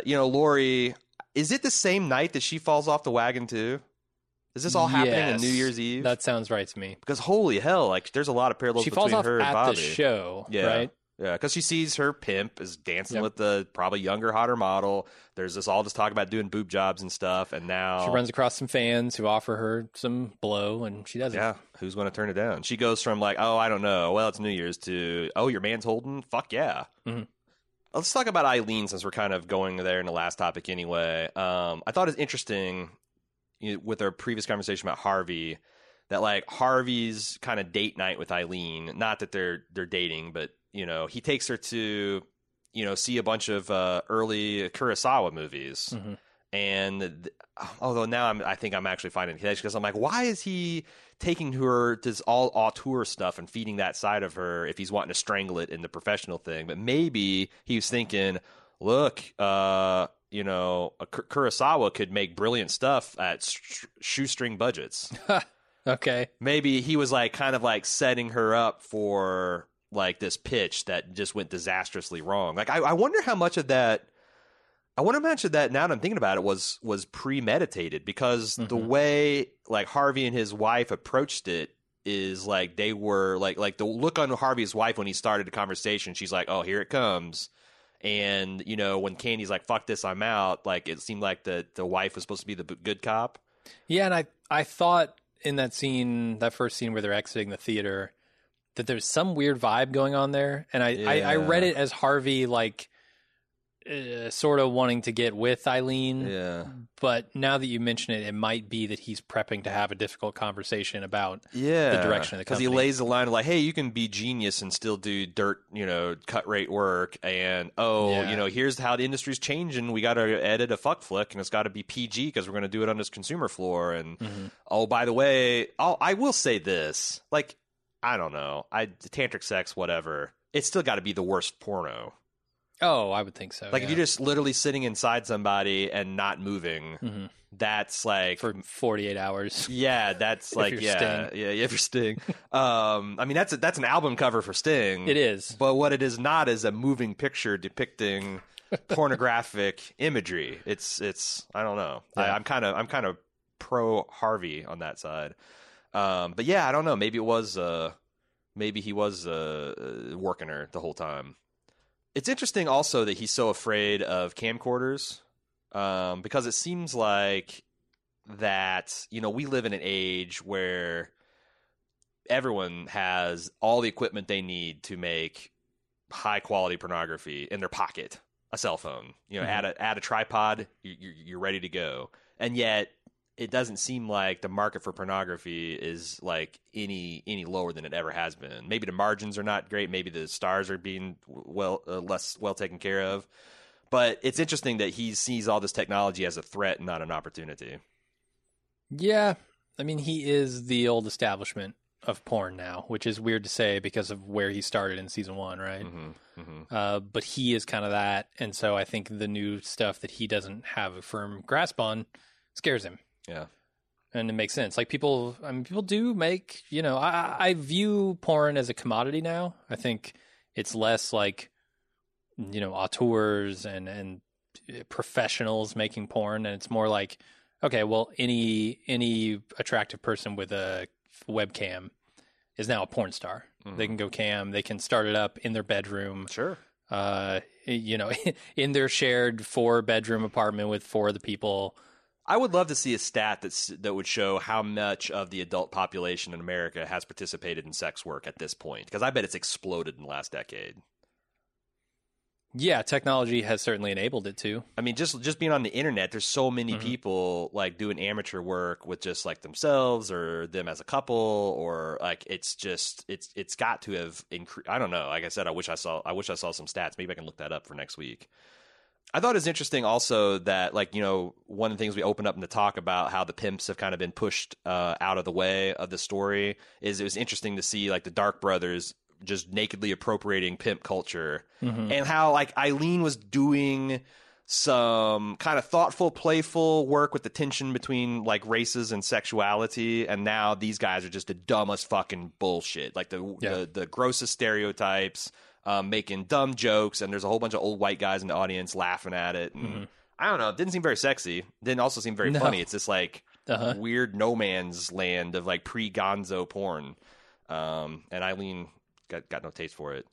Lori, is it the same night that she falls off the wagon too? Is this all happening on Yes. New Year's Eve? That sounds right to me. Because holy hell, like there's a lot of parallels She between falls off her and at Bobby. the show, Yeah. right? Yeah, because she sees her pimp is dancing Yep. with the probably younger, hotter model. There's all this talk about doing boob jobs and stuff, and now She runs across some fans who offer her some blow, and she doesn't. yeah, who's going to turn it down? She goes from like, oh, I don't know, well, it's New Year's to, oh, your man's holding? Fuck yeah. Mhm. Let's talk about Eileen since we're kind of going there in the last topic anyway. I thought it was interesting with our previous conversation about Harvey that like Harvey's kind of date night with Eileen, not that they're dating, but he takes her to see a bunch of early Kurosawa movies. Mhm. And although now I think I'm actually finding it because I'm like, why is he taking her to this all auteur stuff and feeding that side of her if he's wanting to strangle it in the professional thing? But maybe he was thinking, look, Kurosawa could make brilliant stuff at shoestring budgets. Okay. Maybe he was like kind of like setting her up for like this pitch that just went disastrously wrong. Like I wonder how much of that. I wonder how much of that, now that I'm thinking about it, was premeditated, because the way like Harvey and his wife approached it is like they were like the look on Harvey's wife when he started the conversation. She's like, "Oh, here it comes." And when Candy's like, "Fuck this, I'm out," like it seemed like the wife was supposed to be the good cop. Yeah, and I thought in that scene, that first scene where they're exiting the theater, that there's some weird vibe going on there, and I read it as Harvey like sort of wanting to get with Eileen. Yeah. But now that you mention it, it might be that he's prepping to have a difficult conversation about Yeah, the direction of the because company. he lays the line of like, "Hey, you can be genius and still do dirt, cut rate work, and here's how the industry's changing. We got to edit a fuck flick, and it's got to be PG because we're going to do it on this consumer floor. And oh, by the way, I will say this, like, I don't know, tantric sex, whatever, it's still got to be the worst porno. Oh, I would think so. Like yeah. if you're just literally sitting inside somebody and not moving, that's like for 48 hours. Yeah, that's like you're yeah, Sting. yeah, for Sting. I mean that's an album cover for Sting. It is. But what it is not is a moving picture depicting pornographic imagery. It's I don't know. Yeah. I'm kind of pro Harvey on that side. But yeah, I don't know. Maybe he was working her the whole time. It's interesting also that he's so afraid of camcorders, because it seems like that, we live in an age where everyone has all the equipment they need to make high quality pornography in their pocket, a cell phone, add a tripod, you're ready to go. And yet it doesn't seem like the market for pornography is like any lower than it ever has been. Maybe the margins are not great. Maybe the stars are being less well taken care of. But it's interesting that he sees all this technology as a threat and not an opportunity. Yeah. I mean, he is the old establishment of porn now, which is weird to say because of where he started in season 1, right? But he is kind of that. And so I think the new stuff that he doesn't have a firm grasp on scares him. Yeah. And it makes sense. Like people do make, I view porn as a commodity now. I think it's less like, auteurs and professionals making porn. And it's more like, okay, well, any attractive person with a webcam is now a porn star. Mm-hmm. They can go cam. They can start it up in their bedroom. Sure. In their shared 4-bedroom apartment with 4 of the people. I would love to see a stat that would show how much of the adult population in America has participated in sex work at this point, because I bet it's exploded in the last decade. Yeah, technology has certainly enabled it to. I mean, just being on the internet, there's so many people like doing amateur work with just like themselves or them as a couple, or like it's got to have increased. I don't know. Like I said, I wish I saw some stats. Maybe I can look that up for next week. I thought it was interesting also that, like, one of the things we opened up in the talk about how the pimps have kind of been pushed out of the way of the story is it was interesting to see, like, the Dark Brothers just nakedly appropriating pimp culture, and how, like, Eileen was doing some kind of thoughtful, playful work with the tension between, like, races and sexuality, and now these guys are just the dumbest fucking bullshit. Like, the grossest stereotypes, making dumb jokes, and there's a whole bunch of old white guys in the audience laughing at it. And I don't know, it didn't seem very sexy. Didn't also seem very funny. It's this like weird no man's land of like pre-Gonzo porn. And Eileen got no taste for it.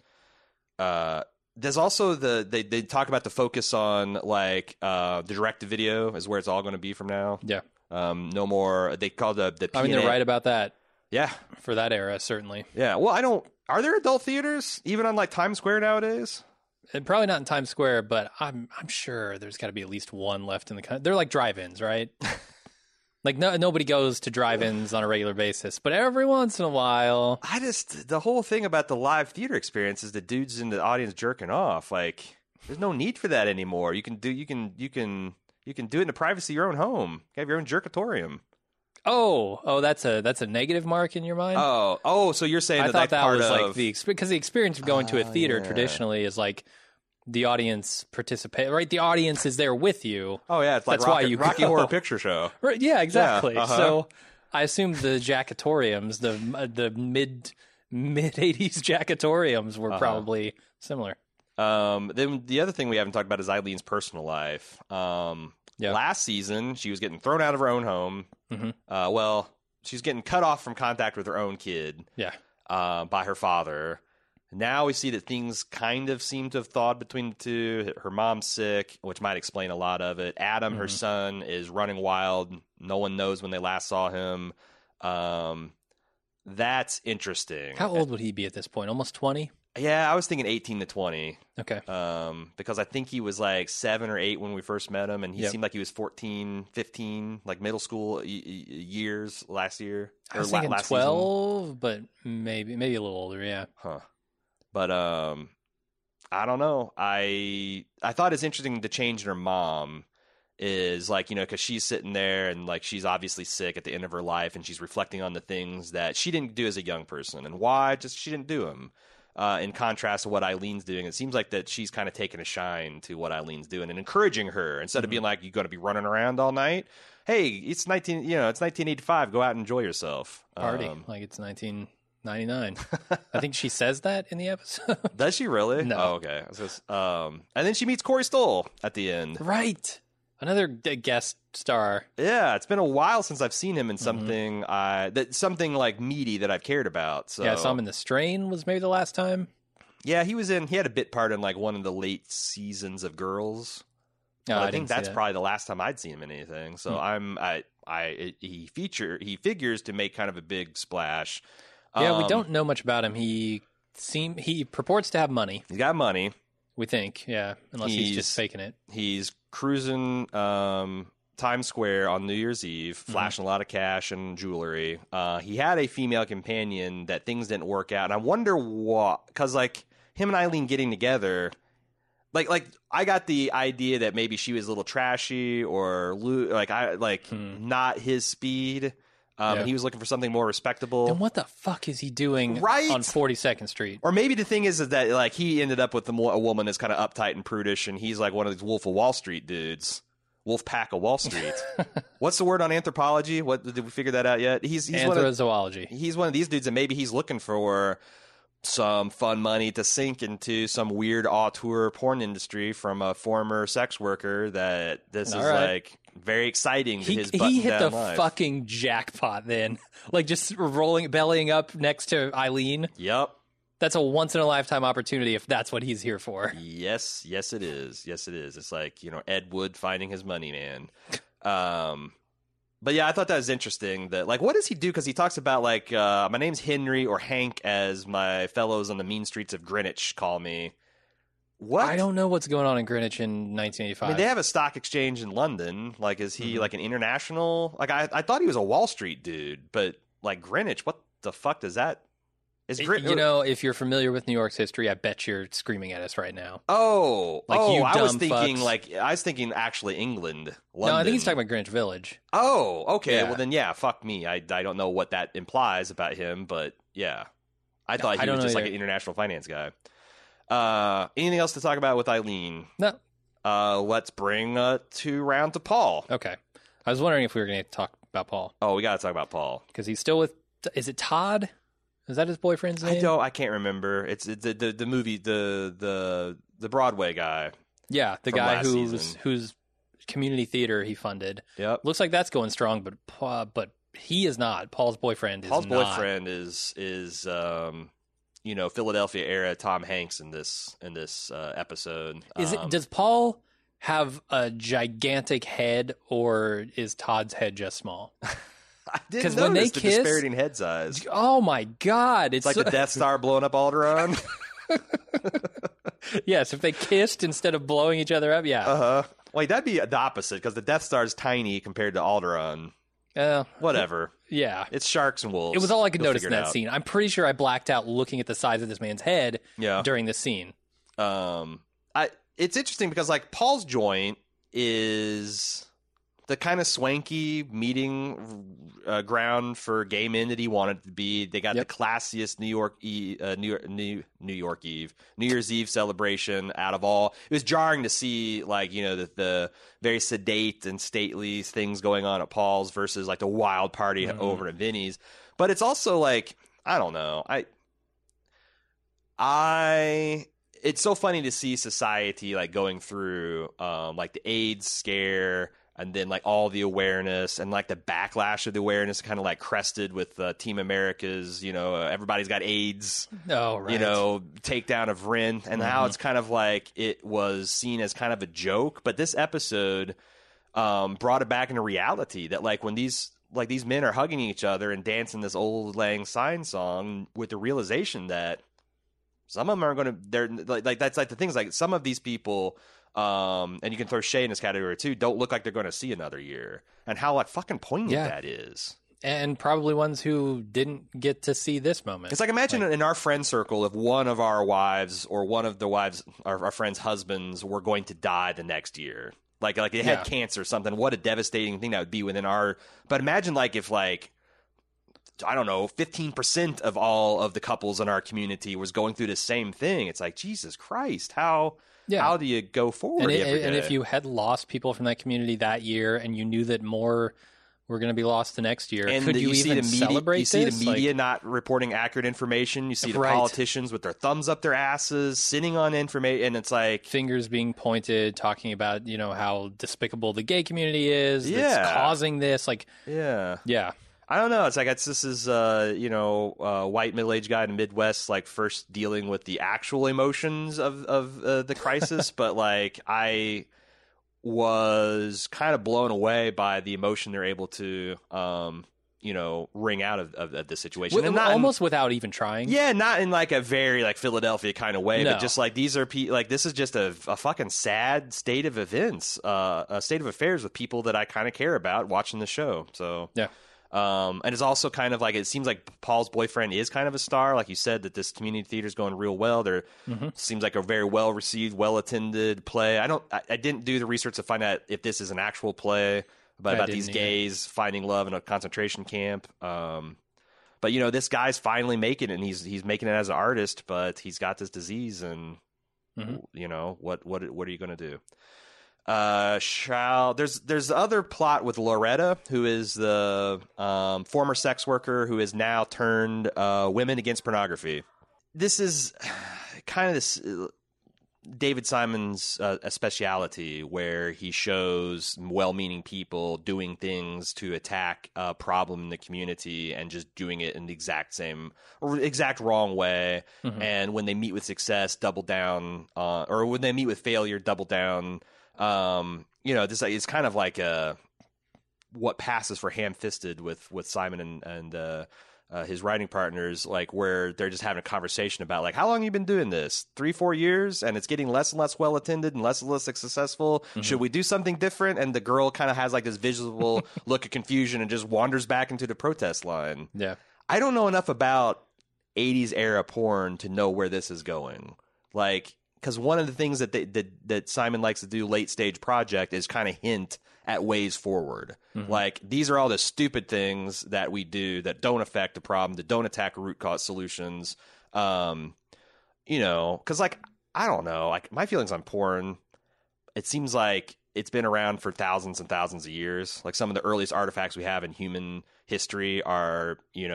There's also they talk about the focus on like the direct-to-video is where it's all going to be from now. Yeah. No more. They call the I mean, they're right about that. Yeah. For that era, certainly. Yeah. Well, are there adult theaters even on like Times Square nowadays? And probably not in Times Square, but I'm sure there's got to be at least one left in the country. They're like drive-ins, right? Like nobody goes to drive-ins on a regular basis, but every once in a while. The whole thing about the live theater experience is the dudes in the audience jerking off. Like, there's no need for that anymore. You can do it in the privacy of your own home. You have your own jerkatorium. Oh, that's a negative mark in your mind? Oh, so you're saying I thought that part was of... like because the experience of going to a theater traditionally is like the audience participate, right? The audience is there with you. Oh yeah, it's like Rocky Horror Picture Show. Right? Yeah, exactly. Yeah, So I assume the jackatoriums, the mid 80s jackatoriums were probably similar. Then the other thing we haven't talked about is Eileen's personal life. Last season, she was getting thrown out of her own home. She's getting cut off from contact with her own kid. Yeah. By her father. Now we see that things kind of seem to have thawed between the two. Her mom's sick, which might explain a lot of it. Adam, her son, is running wild. No one knows when they last saw him. That's interesting. How old would he be at this point? Almost 20? Yeah, I was thinking 18 to 20. Okay. Because I think he was like 7 or 8 when we first met him, and he seemed like he was 14, 15, like middle school years last year. I was thinking 12, season. But maybe a little older, yeah. Huh. But I don't know. I thought it's interesting the change in her mom is like, because she's sitting there and like she's obviously sick at the end of her life, and she's reflecting on the things that she didn't do as a young person and why she didn't do them. In contrast to what Eileen's doing, it seems like that she's kind of taking a shine to what Eileen's doing and encouraging her instead of being like, "You're going to be running around all night." Hey, it's 1985. Go out and enjoy yourself. Party like it's 1999. I think she says that in the episode. Does she really? No. Oh, okay. And then she meets Corey Stoll at the end. Right. Another guest star. Yeah, it's been a while since I've seen him in something something like meaty that I've cared about. So. Yeah, I saw him in The Strain was maybe the last time. Yeah, he had a bit part in like one of the late seasons of Girls. No, I think that's probably the last time I'd seen him in anything. So he figures to make kind of a big splash. Yeah, we don't know much about him. He purports to have money. He's got money. We think, yeah, unless he's just faking it. He's cruising Times Square on New Year's Eve, flashing a lot of cash and jewelry. He had a female companion that things didn't work out, and I wonder what, because like him and Eileen getting together, like I got the idea that maybe she was a little trashy or not his speed. And he was looking for something more respectable. Then what the fuck is he doing on 42nd Street? Or maybe the thing is that like he ended up with a woman that's kind of uptight and prudish, and he's like one of these Wolf of Wall Street dudes. wolf pack of Wall Street. What's the word on anthropology? What did we figure that out yet? He's Anthrozoology. He's one of these dudes, and maybe he's looking for some fun money to sink into some weird auteur porn industry from a former sex worker. That this All is right. like very exciting to his He button hit the down life. fucking jackpot then. Like just bellying up next to Eileen. Yep. That's a once in a lifetime opportunity if that's what he's here for. Yes, it is. Yes, it is. It's like, Ed Wood finding his money, man. But yeah, I thought that was interesting. That like, what does he do? Because he talks about like, my name's Henry or Hank, as my fellows on the mean streets of Greenwich call me. What? I don't know what's going on in Greenwich in 1985. I mean, they have a stock exchange in London. Like, is he like an international? Like, I thought he was a Wall Street dude, but like Greenwich, what the fuck does that? Is if you're familiar with New York's history, I bet you're screaming at us right now. Oh, Like, you I was dumb thinking fucks. I was thinking actually England, London. No, I think he's talking about Greenwich Village. Oh, okay. Yeah. Well, then, yeah, fuck me. I don't know what that implies about him, but yeah. I thought he was just like an international finance guy. Anything else to talk about with Eileen? No. Let's bring round to Paul. Okay. I was wondering if we were going to talk about Paul. Oh, we got to talk about Paul. Because he's still with... Is it Todd? Is that his boyfriend's name? I can't remember. It's the movie, the Broadway guy. Yeah, the from guy last season. whose community theater he funded. Yep. Looks like that's going strong, but he is not. Paul's boyfriend is not. Paul's boyfriend is Philadelphia era Tom Hanks in this episode. Does Paul have a gigantic head, or is Todd's head just small? I didn't when they notice the kiss- disparity in head size. Oh my God! It's like the Death Star blowing up Alderaan. Yes, if they kissed instead of blowing each other up, yeah. Wait, that'd be the opposite because the Death Star's tiny compared to Alderaan. Whatever. Yeah. It's sharks and wolves. It was all I could You'll notice in figure it that out. scene. I'm pretty sure I blacked out looking at the size of this man's head during this scene. It's interesting because like Paul's joint is the kind of swanky meeting ground for gay men that he wanted it to be. They got the classiest New Year's Eve celebration out of all. It was jarring to see like the very sedate and stately things going on at Paul's versus like the wild party over at Vinny's. But it's also like I don't know. It's so funny to see society like going through like the AIDS scare and then like all the awareness and like the backlash of the awareness kind of like crested with Team America's, everybody's got AIDS, Oh, right. takedown of Ren and how it's kind of like it was seen as kind of a joke. But this episode brought it back into reality that like when these men are hugging each other and dancing this Old Lang Syne song with the realization that some of them are going to, they're like, that's like the things like some of these people, and you can throw Shay in this category too, don't look like they're going to see another year. And how like fucking poignant that is. And probably ones who didn't get to see this moment. It's like imagine in our friend circle if one of our wives or one of the wives, our friends' husbands were going to die the next year. Like they had cancer or something. What a devastating thing that would be within our. But imagine like if like, I don't know, 15% of all of the couples in our community was going through the same thing. It's like, Jesus Christ, how do you go forward every day? And if you had lost people from that community that year and you knew that more were going to be lost the next year, and could you even celebrate this? You see the media not reporting accurate information. You see the politicians with their thumbs up their asses, sitting on information, and it's like... fingers being pointed, talking about, how despicable the gay community is, that's causing this. Like, yeah. I don't know. It's like this is white middle-aged guy in the Midwest, like first dealing with the actual emotions of the crisis, but like I was kind of blown away by the emotion they're able to wring out of this situation, and not almost without even trying. Yeah, not in like a very like Philadelphia kind of way, No. but just like these are like this is just a fucking sad state of events, a state of affairs with people that I kind of care about watching the show. So yeah. And it's also kind of like it seems like Paul's boyfriend is kind of a star, like you said, that this community theater is going real well. There seems like a very well received, well attended play. I didn't do the research to find out if this is an actual play about these gays finding love in a concentration camp. But this guy's finally making it, and he's making it as an artist, but he's got this disease, and what are you going to do? There's the other plot with Loretta, who is the former sex worker who has now turned women against pornography. This is kind of this David Simon's a speciality where he shows well-meaning people doing things to attack a problem in the community and just doing it in the exact wrong way. Mm-hmm. And when they meet with success, double down, or when they meet with failure, double down. This it's kind of like what passes for ham-fisted with Simon and his writing partners, like where they're just having a conversation about like, how long have you been doing this? 3-4 years, and it's getting less and less well attended and less successful. Mm-hmm. Should we do something different? And the girl kind of has like this visible look of confusion and just wanders back into the protest line. Yeah, I don't know enough about 80s era porn to know where this is going. Like, because one of the things that Simon likes to do late stage project is kind of hint at ways forward. Mm-hmm. Like, these are all the stupid things that we do that don't affect the problem, that don't attack root cause solutions. Because like, I don't know, like my feelings on porn, it seems like it's been around for thousands and thousands of years. Like some of the earliest artifacts we have in human history are,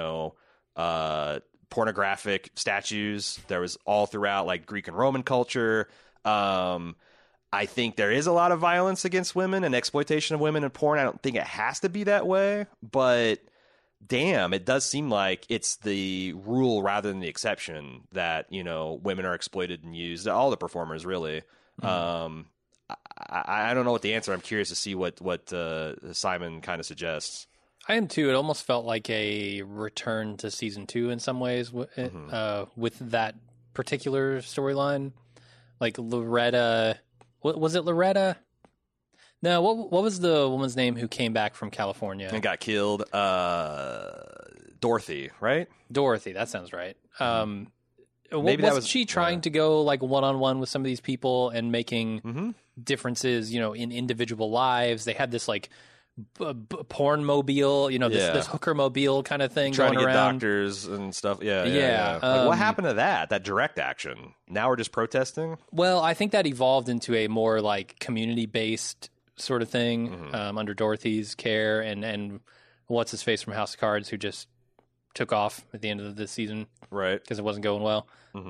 pornographic statues. There was all throughout like Greek and Roman culture. I think there is a lot of violence against women and exploitation of women in porn. I don't think it has to be that way, but damn, it does seem like it's the rule rather than the exception that, women are exploited and used. All the performers, really. Mm-hmm. I don't know what the answer. I'm curious to see what Simon kind of suggests. I am too. It almost felt like a return to season 2 in some ways with that particular storyline. Like Loretta, was it Loretta? No, what was the woman's name who came back from California and got killed? Dorothy, right? Dorothy, that sounds right. Maybe was she trying to go like one-on-one with some of these people and making mm-hmm. differences, in individual lives? They had this like porn mobile, this hooker mobile kind of thing trying going to get around. Doctors and stuff. Yeah. Like, what happened to that direct action? Now we're just protesting? Well, I think that evolved into a more like community-based sort of thing mm-hmm. Under Dorothy's care and what's his face from House of Cards, who just took off at the end of the season, right? Because it wasn't going well.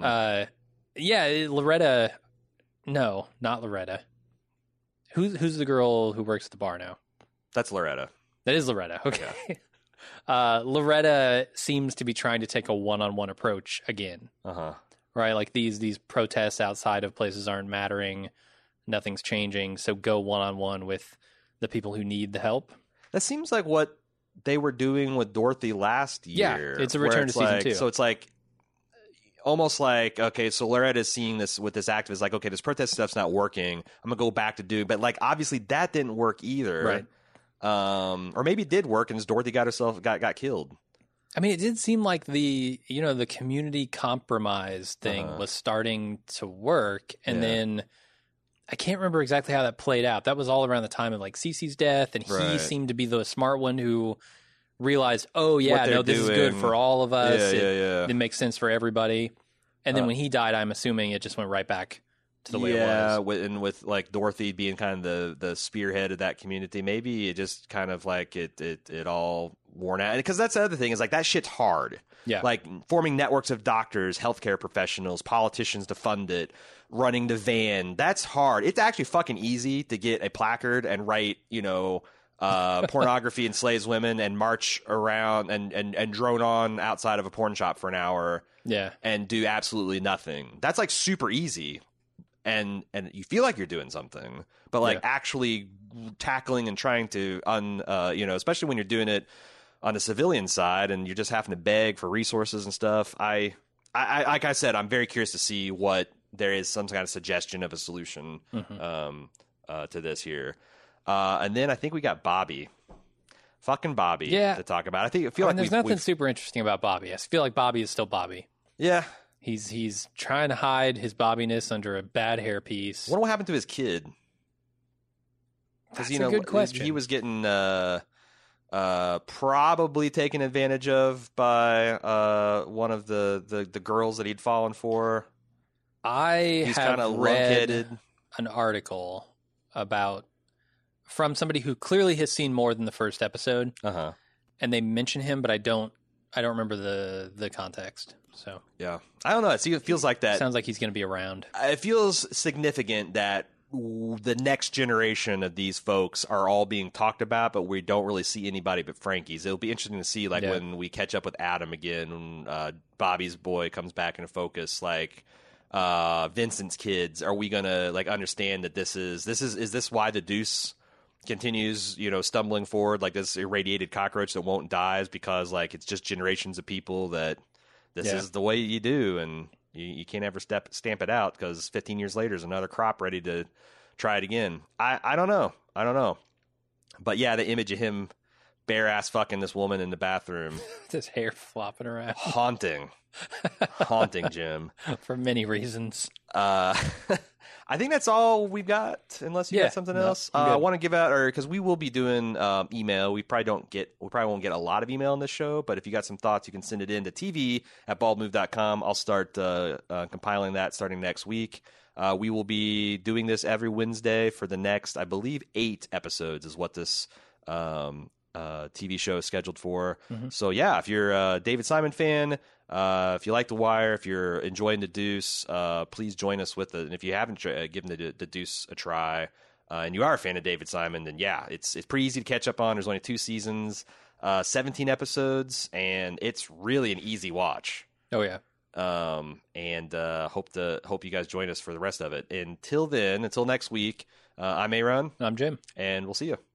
Mm-hmm. Loretta. No, not Loretta. Who's the girl who works at the bar now? That's Loretta. That is Loretta. Okay. Yeah. Loretta seems to be trying to take a one-on-one approach again. Uh-huh. Right? Like these protests outside of places aren't mattering. Nothing's changing. So go one-on-one with the people who need the help. That seems like what they were doing with Dorothy last year. Yeah, it's a return to season 2. So it's like almost like, okay, so Loretta is seeing this with this activist, like, okay, this protest stuff's not working. I'm going to go back to do, but like, obviously that didn't work either. Right. Or maybe it did work and Dorothy got killed. I mean, it did seem like the community compromise thing was starting to work. And then I can't remember exactly how that played out. That was all around the time of like Cece's death. And he seemed to be the smart one who realized, this is good for all of us. It makes sense for everybody. And then when he died, I'm assuming it just went right back to the way it was. And with like Dorothy being kind of the spearhead of that community, maybe it just kind of like it all worn out. Because that's the other thing is like that shit's hard. Yeah. Like forming networks of doctors, healthcare professionals, politicians to fund it, running the van. That's hard. It's actually fucking easy to get a placard and write, pornography enslaves women and march around and drone on outside of a porn shop for an hour. Yeah. And do absolutely nothing. That's like super easy. And you feel like you're doing something, but like actually tackling and trying to especially when you're doing it on the civilian side and you're just having to beg for resources and stuff. I like I said, I'm very curious to see what there is some kind of suggestion of a solution to this here. And then I think we got Bobby, fucking Bobby to talk about. There's nothing super interesting about Bobby. I feel like Bobby is still Bobby. Yeah. He's trying to hide his Bobbiness under a bad hairpiece. I wonder what happened to his kid. That's a good question. He was getting probably taken advantage of by one of the girls that he'd fallen for. He's have read an article from somebody who clearly has seen more than the first episode, and they mention him, but I don't remember the context. So yeah, I don't know. It feels like that. Sounds like he's going to be around. It feels significant that the next generation of these folks are all being talked about, but we don't really see anybody but Frankie's. It'll be interesting to see, like, when we catch up with Adam again, when Bobby's boy comes back into focus, like Vincent's kids. Are we gonna like understand that is this why the Deuce continues, stumbling forward like this irradiated cockroach that won't die, is because like it's just generations of people that this is the way you do, and you can't ever stamp it out because 15 years later is another crop ready to try it again. I don't know. But yeah, the image of him bare ass fucking this woman in the bathroom. His hair flopping around. Haunting, Jim. For many reasons. I think that's all we've got, unless you got something else. I want to give out, because we will be doing email. We probably won't get a lot of email on this show, but if you got some thoughts, you can send it in to tv@baldmove.com. I'll start compiling that starting next week. We will be doing this every Wednesday for the next, I believe, 8 episodes is what this TV show is scheduled for. So yeah, if you're a David Simon fan, if you like The Wire, if you're enjoying The Deuce, please join us with it. And if you haven't given the Deuce a try, and you are a fan of David Simon, then yeah, it's pretty easy to catch up on. There's only 2 seasons, 17 episodes, and it's really an easy watch. Oh yeah. And hope you guys join us for the rest of it. Until then, until next week, I'm Aaron. I'm Jim. And we'll see you.